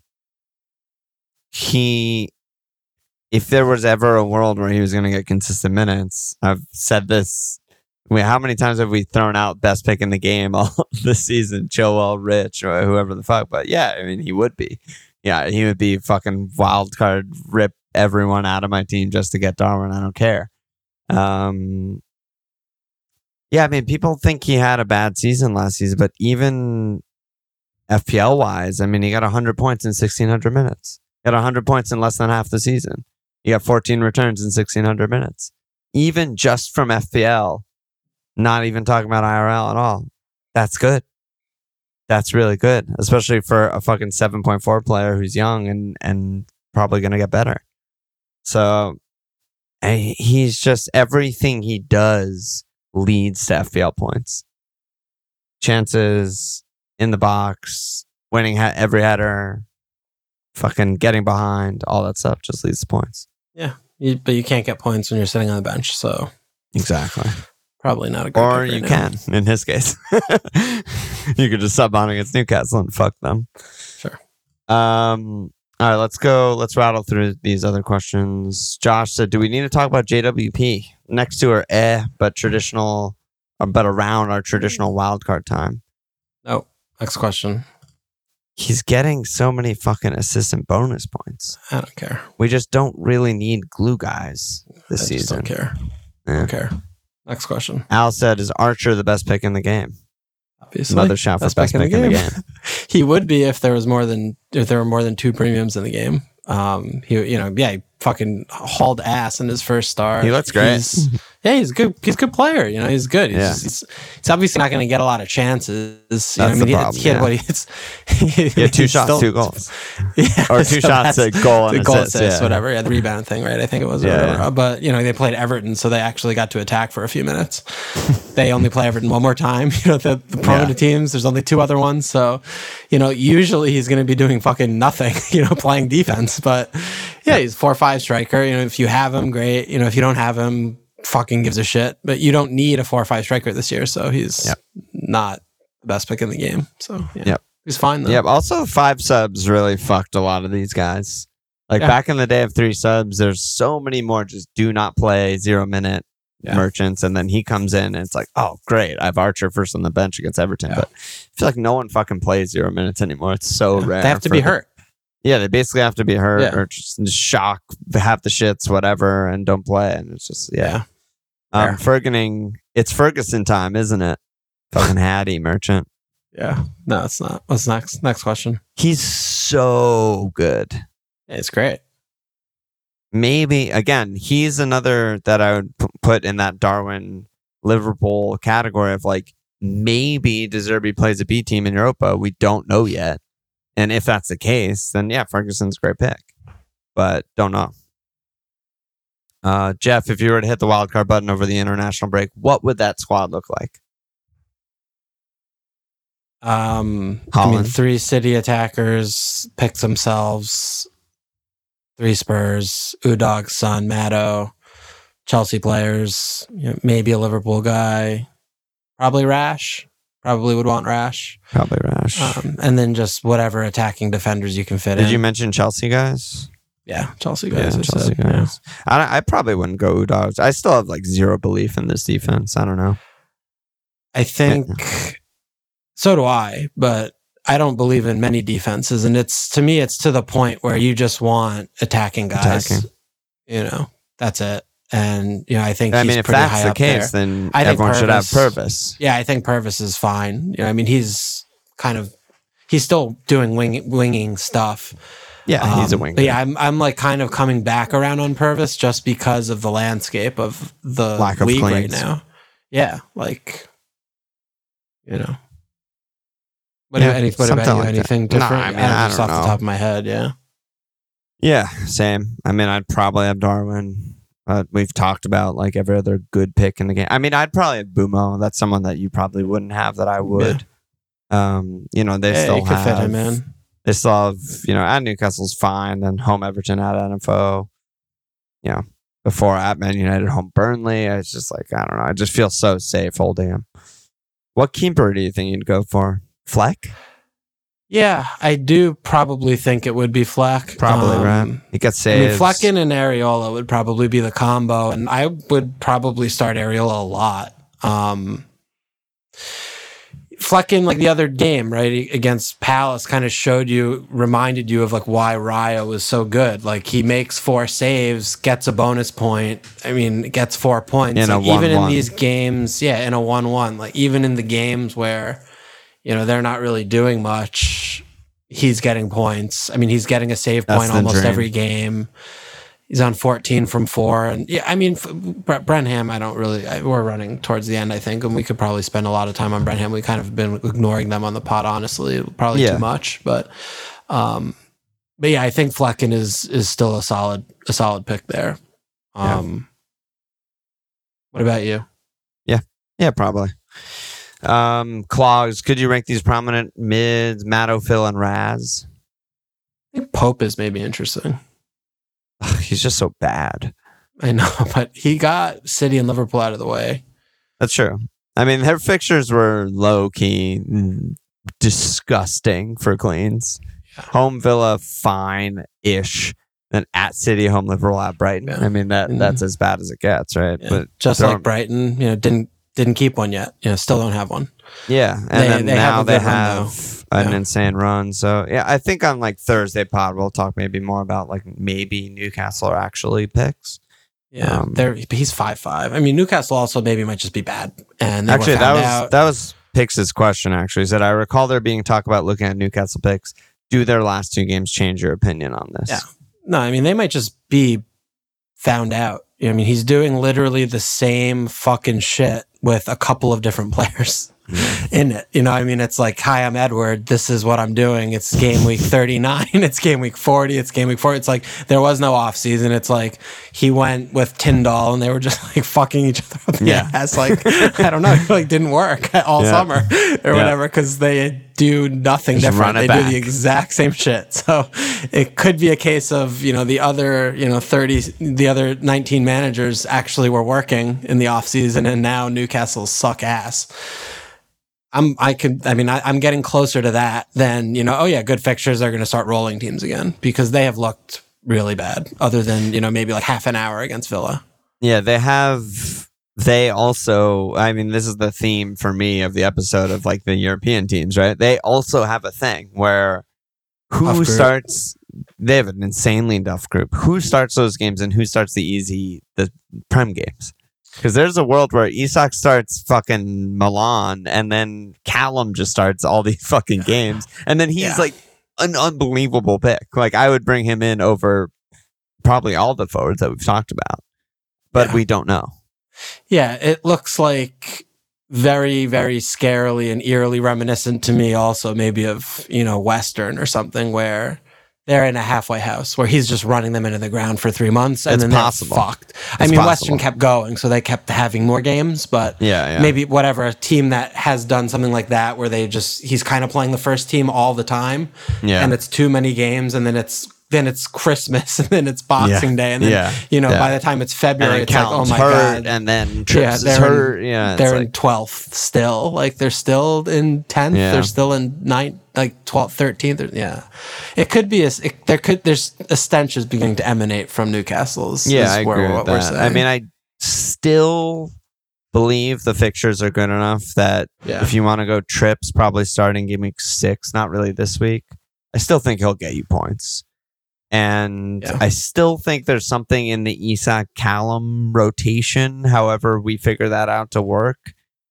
G: he, if there was ever a world where he was going to get consistent minutes, I've said this. I mean, how many times have we thrown out best pick in the game all this season? Chilwell, Rich, or whoever the fuck. But yeah, I mean, he would be. Yeah, he would be fucking wild card, rip everyone out of my team just to get Darwin. I don't care. Um, yeah, I mean, people think he had a bad season last season, but even F P L wise, I mean, he got one hundred points in sixteen hundred minutes. He got one hundred points in less than half the season. He got fourteen returns in sixteen hundred minutes. Even just from F P L. Not even talking about I R L at all. That's good. That's really good, especially for a fucking seven point four player who's young and, and probably going to get better. So he's just, everything he does leads to F P L points. Chances, in the box, winning ha- every header, fucking getting behind, all that stuff just leads to points.
E: Yeah, you, but you can't get points when you're sitting on the bench, so...
G: Exactly.
E: Probably not a good
G: Or
E: pick
G: you
E: right
G: can, in his case. You could just sub on against Newcastle and fuck them.
E: Sure.
G: Um. All right, let's go. Let's rattle through these other questions. Josh said, do we need to talk about J W P? Next two are eh, but traditional, uh, but around our traditional wildcard time.
E: now. Oh, next question.
G: He's getting so many fucking assistant bonus points.
E: I don't care.
G: We just don't really need glue guys this
E: I just
G: season.
E: don't care. I
G: Yeah.
E: don't care. Next question.
G: Al said, is Archer the best pick in the game?
E: Obviously,
G: Another shout for best pick in the game.
E: He would be if there was more than if there were more than two premiums in the game. Um, he, you know, yeah, he fucking hauled ass in his first start.
G: He looks great.
E: He's, yeah, he's good. He's a good player. You know, he's good. He's,
G: Yeah.
E: he's, he's obviously not going to get a lot of chances. You know,
G: That's
E: I mean,
G: the
E: he,
G: problem,
E: he had
G: yeah.
E: what he's
G: He had two shots, two goals.
E: Yeah,
G: Or two
E: so
G: shots,
E: that's-
G: a goal and
E: the goal
G: assist,
E: assist,
G: yeah.
E: whatever. Yeah, the rebound thing, right? I think it was. or
G: Yeah,
E: whatever.
G: yeah.
E: But you know, they played Everton, so they actually got to attack for a few minutes. They only play Everton one more time. You know, the, the promoted
G: Yeah.
E: teams. There's only two other ones, so you know, usually he's going to be doing fucking nothing. You know, playing defense. But yeah, he's four or five striker. You know, if you have him, great. You know, if you don't have him, fucking gives a shit. But you don't need a four or five striker this year, so he's
G: Yep.
E: not the best pick in the game. So yeah,
G: Yep.
E: he's fine though.
G: Yep. Also, five subs really fucked a lot of these guys. Like
E: Yeah.
G: back in the day of three subs, there's so many more just do not play zero minute
E: Yeah.
G: merchants. And then he comes in and it's like, oh, great. I have Archer first on the bench against Everton.
E: Yeah.
G: But I feel like no one fucking plays zero minutes anymore. It's so
E: Yeah.
G: rare.
E: They have to
G: for
E: be
G: the-
E: hurt.
G: Yeah, they basically have to be hurt
E: Yeah.
G: or just, just shock, have the shits, whatever, and don't play. And it's just, yeah.
E: Yeah.
G: Um, Fergusoning, it's Ferguson time, isn't it? Fucking Hattie Merchant.
E: Yeah. No, it's not. What's next? Next question.
G: He's so good.
E: Yeah, it's great.
G: Maybe, again, he's another that I would p- put in that Darwin Liverpool category of like, maybe De Zerbi plays a B team in Europa. We don't know yet. And if that's the case, then yeah, Ferguson's a great pick. But don't know. Uh, Jeff, if you were to hit the wildcard button over the international break, what would that squad look like?
E: Um, I mean,
G: Holland.
E: three City attackers picked themselves. Three Spurs, Udog, Son, Maddo, Chelsea players, you know, maybe a Liverpool guy, probably Rash. Probably would want Rash.
G: Probably Rash.
E: Um, and then just whatever attacking defenders you can fit
G: Did
E: in.
G: you mention Chelsea guys?
E: Yeah, Chelsea
G: Yeah,
E: guys. I
G: Chelsea
E: said, yeah.
G: guys. I, I probably wouldn't go Udogs. I still have like zero belief in this defense. I don't know.
E: I think so do I, but I don't believe in many defenses. And it's to me, it's to the point where you just want attacking guys.
G: Attacking.
E: You know, that's it. And you know, I think
G: I
E: he's
G: mean, if
E: pretty
G: that's
E: high
G: the
E: up
G: case,
E: there.
G: then
E: I think
G: everyone should have
E: Purvis-
G: Purvis.
E: Yeah, I think Purvis is fine. You know, I mean, he's kind of he's still doing wing, winging stuff.
G: Yeah, he's a
E: Um,
G: winger.
E: But yeah, I'm I'm like kind of coming back around on Purvis just because of the landscape of the
G: Lack of
E: league right
G: claims.
E: now. Yeah, like you know. What,
G: Yeah,
E: do, any, what
G: something
E: about you?
G: like that.
E: Anything
G: No,
E: different?
G: I mean, I
E: just
G: don't
E: off
G: know.
E: the top of my head, yeah.
G: Yeah, same. I mean, I'd probably have Darwin. Uh, we've talked about like every other good pick in the game. I mean, I'd probably have Bumo. That's someone that you probably wouldn't have that I would. Um, you know, they
E: Yeah,
G: still
E: you could
G: have.
E: fit him in.
G: They still have, you know, at Newcastle's fine, then home Everton at N F O. You know, before at Man United, home Burnley. It's just like, I don't know. I just feel so safe holding him. What keeper do you think you'd go for? Fleck?
E: Yeah, I do probably think it would be Fleck.
G: Probably,
E: Um,
G: right? He got
E: I mean,
G: saves.
E: Flecken and Areola would probably be the combo, and I would probably start Areola a lot. Um, Flecken, like the other game, right, against Palace, kind of showed you, reminded you of like why Raya was so good. Like he makes four saves, gets a bonus point. I mean, gets four points.
G: In a
E: Like, even in
G: one-one.
E: these games, yeah, in a one-one. Like even in the games where, you know, they're not really doing much, he's getting points. I mean, he's getting a save
G: That's
E: point
G: the
E: almost
G: dream.
E: every game. He's on fourteen from four. And yeah, I mean, f- Bre- Brenham, I don't really, I, we're running towards the end, I think, and we could probably spend a lot of time on Brenham. We kind of been ignoring them on the pod, honestly, probably
G: Yeah.
E: too much. But, um, but yeah, I think Flecken is, is still a solid, a solid pick there. Um, what about you?
G: Yeah, probably. Um, Clogs, could you rank these prominent mids, Matto, Phil, and Raz?
E: I think Pope is maybe interesting.
G: Ugh, he's just so bad.
E: I know, but he got City and Liverpool out of the way.
G: That's true. I mean, their fixtures were low key disgusting for Cleans. Yeah. Home Villa, fine ish. Then at City, home Liverpool, at Brighton. Yeah. I mean, that
E: mm-hmm.
G: that's as bad as it gets, right?
E: Yeah.
G: But
E: just like Brighton, you know, didn't didn't keep one yet. You know, still don't have one.
G: Yeah, and
E: they,
G: then
E: they
G: now
E: have
G: they
E: run,
G: have an
E: yeah.
G: insane run. So yeah, I think on like Thursday pod, we'll talk maybe more about like maybe Newcastle are actually picks.
E: Yeah,
G: um,
E: they're he's five five. I mean, Newcastle also maybe might just be bad. And they
G: actually,
E: were
G: that was
E: out.
G: that was Pix's question. Actually, he said I recall there being talk about looking at Newcastle picks. Do their last two games change your opinion on this?
E: Yeah, no, I mean they might just be found out. I mean, he's doing literally the same fucking shit with a couple of different players in it. You know, I mean, it's like, hi, I'm Edward. This is what I'm doing. It's game week thirty-nine. It's game week forty. It's game week forty. It's like, there was no off season. It's like, he went with Tyndall and they were just like fucking each other up the
G: Yeah.
E: ass. Like, I don't know. It like didn't work all
G: Yeah.
E: summer or
G: Yeah.
E: whatever because they do nothing
G: Just
E: different.
G: run it
E: They
G: back.
E: do the exact same shit. So it could be a case of, you know, the other, you know, thirty, the other nineteen managers actually were working in the off season and now Newcastle suck ass. I'm, I could, I mean, I, I'm getting closer to that than, you know, oh yeah, good fixtures are going to start rolling teams again because they have looked really bad other than, you know, maybe like half an hour against Villa.
G: Yeah, they have. They also, I mean, this is the theme for me of the episode of like the European teams, right? They also have a thing where who
E: Tough group.
G: starts, they have an insanely tough group. Who starts those games and who starts the easy, the Prem games? Because there's a world where Isak starts fucking Milan and then Callum just starts all these fucking games. And then he's
E: Yeah.
G: like an unbelievable pick. Like I would bring him in over probably all the forwards that we've talked about, but
E: Yeah.
G: we don't know.
E: Yeah, it looks like very, very scarily and eerily reminiscent to me also maybe of, you know, Western or something where they're in a halfway house where he's just running them into the ground for three months and
G: It's
E: then
G: possible.
E: they're fucked. I
G: It's
E: mean,
G: possible.
E: Western kept going, so they kept having more games, but
G: Yeah, yeah.
E: maybe whatever, a team that has done something like that where they just, he's kind of playing the first team all the time
G: Yeah.
E: and it's too many games and then it's, then it's Christmas and then it's Boxing
G: Yeah.
E: Day and then,
G: Yeah.
E: you know,
G: Yeah.
E: by the time it's
G: And
E: February,
G: then
E: it's like, oh
G: Callum's
E: my
G: hurt,
E: God.
G: and then
E: Yeah,
G: Trips is
E: they're
G: hurt.
E: in,
G: Yeah, it's
E: they're
G: like,
E: in twelfth still. Like they're still in tenth.
G: Yeah.
E: They're still in ninth, like twelfth, thirteenth. Yeah, it could be a. It, there could. There's a stench is beginning to emanate from Newcastle's.
G: yeah,
E: is
G: I
E: where-
G: agree
E: what
G: with
E: we're
G: that.
E: saying.
G: I mean, I still believe the fixtures are good enough that
E: Yeah.
G: if you want to go Trips, probably starting game week six, not really this week. I still think he'll get you points. And
E: Yeah.
G: I still think there's something in the Isak Callum rotation, however we figure that out to work,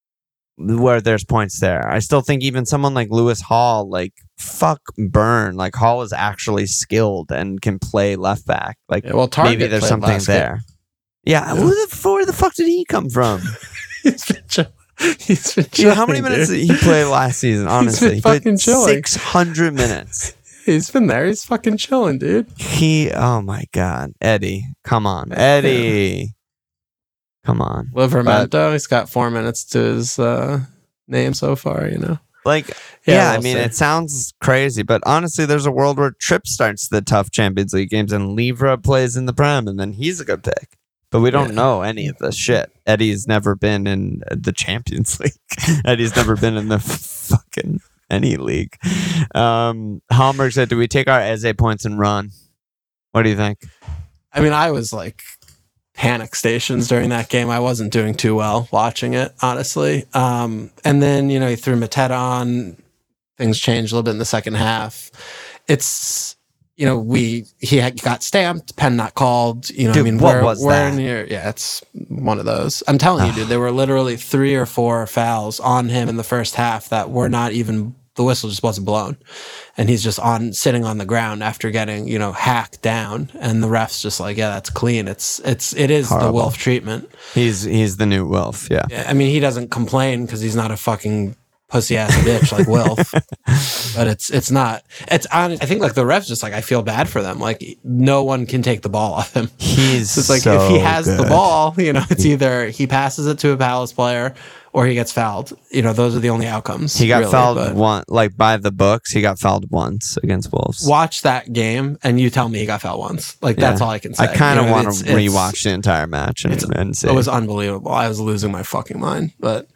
G: where there's points there. I still think even someone like Lewis Hall, like fuck Burn, like Hall is actually skilled and can play left back. Like
E: Yeah, well, Target
G: maybe there's
E: played
G: something
E: last game.
G: there. Yeah,
E: Yeah.
G: Who the, where the fuck did he come from?
E: he's been chill- He's been
G: Dude, how many
E: chilling,
G: minutes
E: dude.
G: did he play last season? Honestly,
E: been fucking chilling.
G: six hundred minutes.
E: He's been there. He's fucking chilling, dude.
G: He, oh my God, Eddie, come on, Eddie, come on.
E: Livermento. He's got four minutes to his uh, name so far. You know.
G: Like,
E: Yeah,
G: yeah, I
E: we'll
G: mean,
E: see.
G: it sounds crazy, but honestly, there's a world where Tripp starts the tough Champions League games and Livra plays in the Prem, and then he's a good pick. But we don't
E: Yeah.
G: know any of this shit. Eddie's never been in the Champions League. Eddie's never been in the fucking any league. Um, Holmberg said, "Do we take our Eze points and run?" What do you think?
E: I mean, I was like panic stations during that game. I wasn't doing too well watching it, honestly. Um, and then, you know, he threw Mateta on. Things changed a little bit in the second half. It's, you know, we he had got stamped, pen not called. You know,
G: Dude,
E: I mean,
G: what
E: we're,
G: was
E: we're
G: that?
E: in here. Yeah, it's one of those. I'm telling you, dude, there were literally three or four fouls on him in the first half that were not even, the whistle just wasn't blown. And he's just on sitting on the ground after getting, you know, hacked down. And the ref's just like, yeah, that's clean. It's, it's, it is the
G: Horrible.
E: Wilf treatment.
G: He's he's the new Wilf, yeah.
E: Yeah, I mean, he doesn't complain because he's not a fucking pussy ass bitch like Wilf. But it's it's not. It's on. I think like the refs just like, I feel bad for them. Like no one can take the ball off him.
G: He's
E: So it's like
G: so
E: if he has the
G: good.
E: ball, you know, it's either he passes it to a Palace player or he gets fouled. You know, those are the only outcomes.
G: He got
E: really,
G: fouled
E: but
G: one, like by the books. He got fouled once against Wolves.
E: Watch that game, and you tell me he got fouled once. Like that's
G: Yeah.
E: all I can say.
G: I kind of
E: You know,
G: want
E: it's-
G: to
E: it's-
G: rewatch the entire match and, and see.
E: It was unbelievable. I was losing my fucking mind. But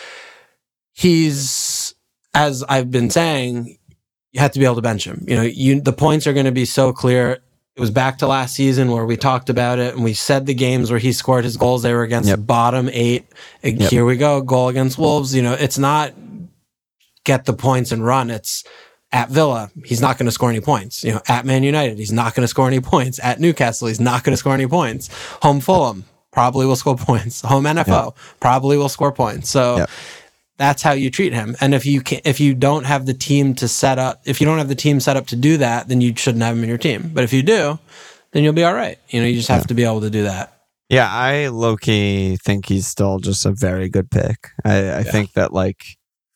E: he's, as I've been saying, you have to be able to bench him. You know, you the points are going to be so clear. It was back to last season where we talked about it and we said the games where he scored his goals, they were against
G: Yep.
E: the bottom eight. And
G: Yep.
E: Here we go, goal against Wolves. You know, it's not get the points and run. It's at Villa, he's not going to score any points. You know, at Man United, he's not going to score any points. At Newcastle, he's not going to score any points. Home Fulham probably will score points. Home N F O
G: Yep.
E: probably will score points. So
G: Yep.
E: that's how you treat him. And if you can, if you don't have the team to set up, if you don't have the team set up to do that, then you shouldn't have him in your team. But if you do, then you'll be all right. You know, you just have
G: Yeah.
E: to be able to do that.
G: Yeah, I low-key think he's still just a very good pick. I, I
E: Yeah.
G: think that, like,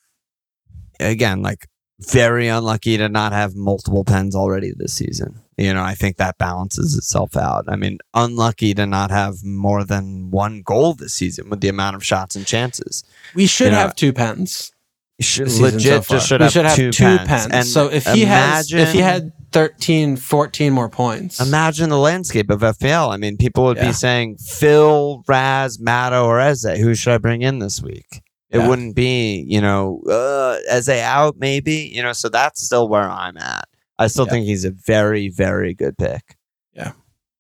G: again, like, very unlucky to not have multiple pens already this season. You know, I think that balances itself out. I mean, unlucky to not have more than one goal this season with the amount of shots and chances.
E: We should
G: You know,
E: have two pens.
G: You should,
E: this season
G: legit
E: so far.
G: just should
E: we
G: have,
E: should have
G: two,
E: two,
G: pens.
E: pens.
G: And
E: So if he has, if he
G: imagine-
E: had thirteen, fourteen more points,
G: Imagine the landscape of F P L. I mean, people would
E: Yeah.
G: be saying Phil, Raz, Matto, or Eze. Who should I bring in this week? It
E: Yeah.
G: wouldn't be, you know, uh, Eze out maybe, you know, so that's still where I'm at. I still
E: Yeah.
G: think he's a very, very good pick.
E: Yeah.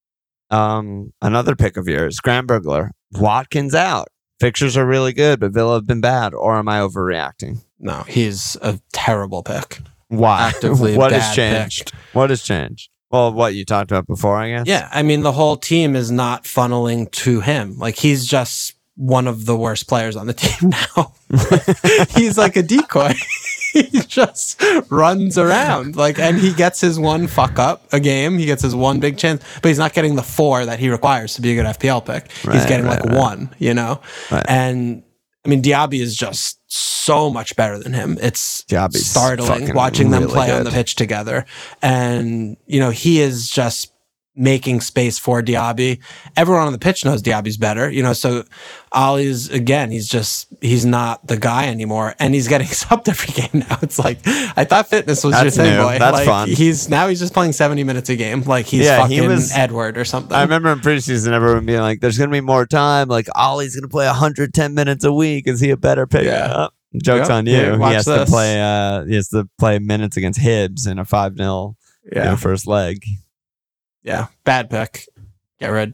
G: Um, another pick of yours, Scramburglar. Watkins out. Fixtures are really good, but Villa have been bad. Or am I overreacting?
E: no, he's a terrible pick.
G: Why?
E: Actively
G: what
E: bad
G: has changed? What has changed? Well, what you talked about before, I guess.
E: Yeah, I mean, the whole team is not funneling to him. Like, he's just one of the worst players on the team now. He's like a decoy. He just runs around. Like, and he gets his one fuck up a game. He gets his one big chance, but he's not getting the four that he requires to be a good F P L pick. he's
G: Right,
E: getting
G: right,
E: like
G: right.
E: one, you know?
G: Right.
E: And I mean, Diaby is just so much better than him. It's
G: Diaby's
E: startling
G: fucking
E: watching them
G: really
E: play on
G: good.
E: the pitch together. And, you know, he is just making space for Diaby. Everyone on the pitch knows Diaby's better, you know, so Ollie's, again, he's just, he's not the guy anymore. And he's getting subbed every game now. It's like, I thought fitness was your
G: That's
E: thing,
G: new.
E: boy.
G: That's
E: like,
G: fun.
E: He's, now he's just playing seventy minutes a game. Like he's
G: Yeah, he
E: fucking
G: was-
E: Edward or something.
G: I remember in preseason, everyone being like, there's going to be more time. Like, Ollie's going to play one hundred ten minutes a week. Is he a better pick?
E: Yeah.
G: Uh, joke's
E: Yep.
G: on you.
E: Yeah,
G: he
E: watch
G: has
E: this.
G: to play uh, He has to play minutes against Hibs in a five nil
E: Yeah.
G: you know, first leg.
E: Yeah. Bad pick. Get rid.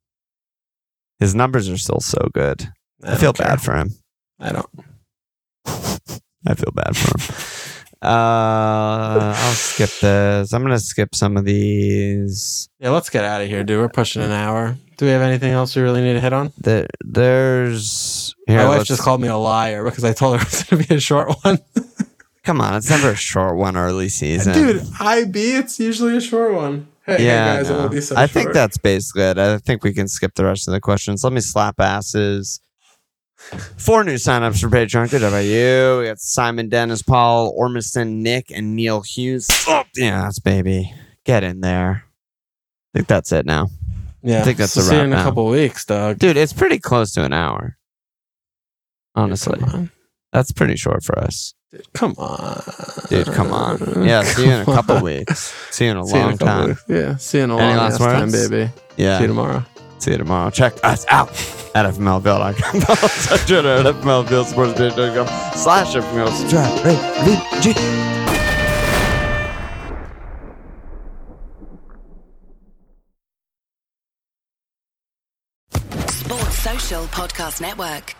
G: His numbers are still so good. I,
E: I
G: feel
E: don't care.
G: bad for him.
E: I don't.
G: I feel bad for him. Uh, I'll skip this. I'm going to skip some of these.
E: Yeah, let's get out of here, dude. We're pushing an hour. Do we have anything else we really need to hit on?
G: There, there's... Here,
E: My wife
G: let's-
E: just called me a liar because I told her it was going to be a short one.
G: Come on, it's never a short one early season.
E: Dude, I B, it's usually a short one. Hey,
G: Yeah,
E: hey guys,
G: I
E: it
G: know.
E: will be so
G: I think
E: short.
G: that's basically it. I think we can skip the rest of the questions. Let me slap asses. Four new signups for Patreon. Good job by you. We got Simon, Dennis, Paul, Ormiston, Nick, and Neil Hughes. Oh, yes, baby. Get in there. I think that's it now.
E: Yeah,
G: I think that's
E: so
G: a
E: see you
G: wrap
E: in a
G: now.
E: couple weeks, dog.
G: Dude, it's pretty close to an hour. Honestly.
E: Dude, come on.
G: That's pretty short for us.
E: Dude, come on.
G: Dude, come on. Yeah, see you in a couple weeks. See you in a
E: See you in
G: long
E: a couple
G: time.
E: weeks. Yeah, see you in a
G: Any
E: long
G: last
E: ass time,
G: words?
E: baby.
G: Yeah.
E: See you tomorrow.
G: See you tomorrow. Check us out at F M L Bill dot com. Follow us on Twitter at F M L Bill Sports dot com slash F M L. Subscribe, rate, review, G.
J: Sports Social Podcast Network.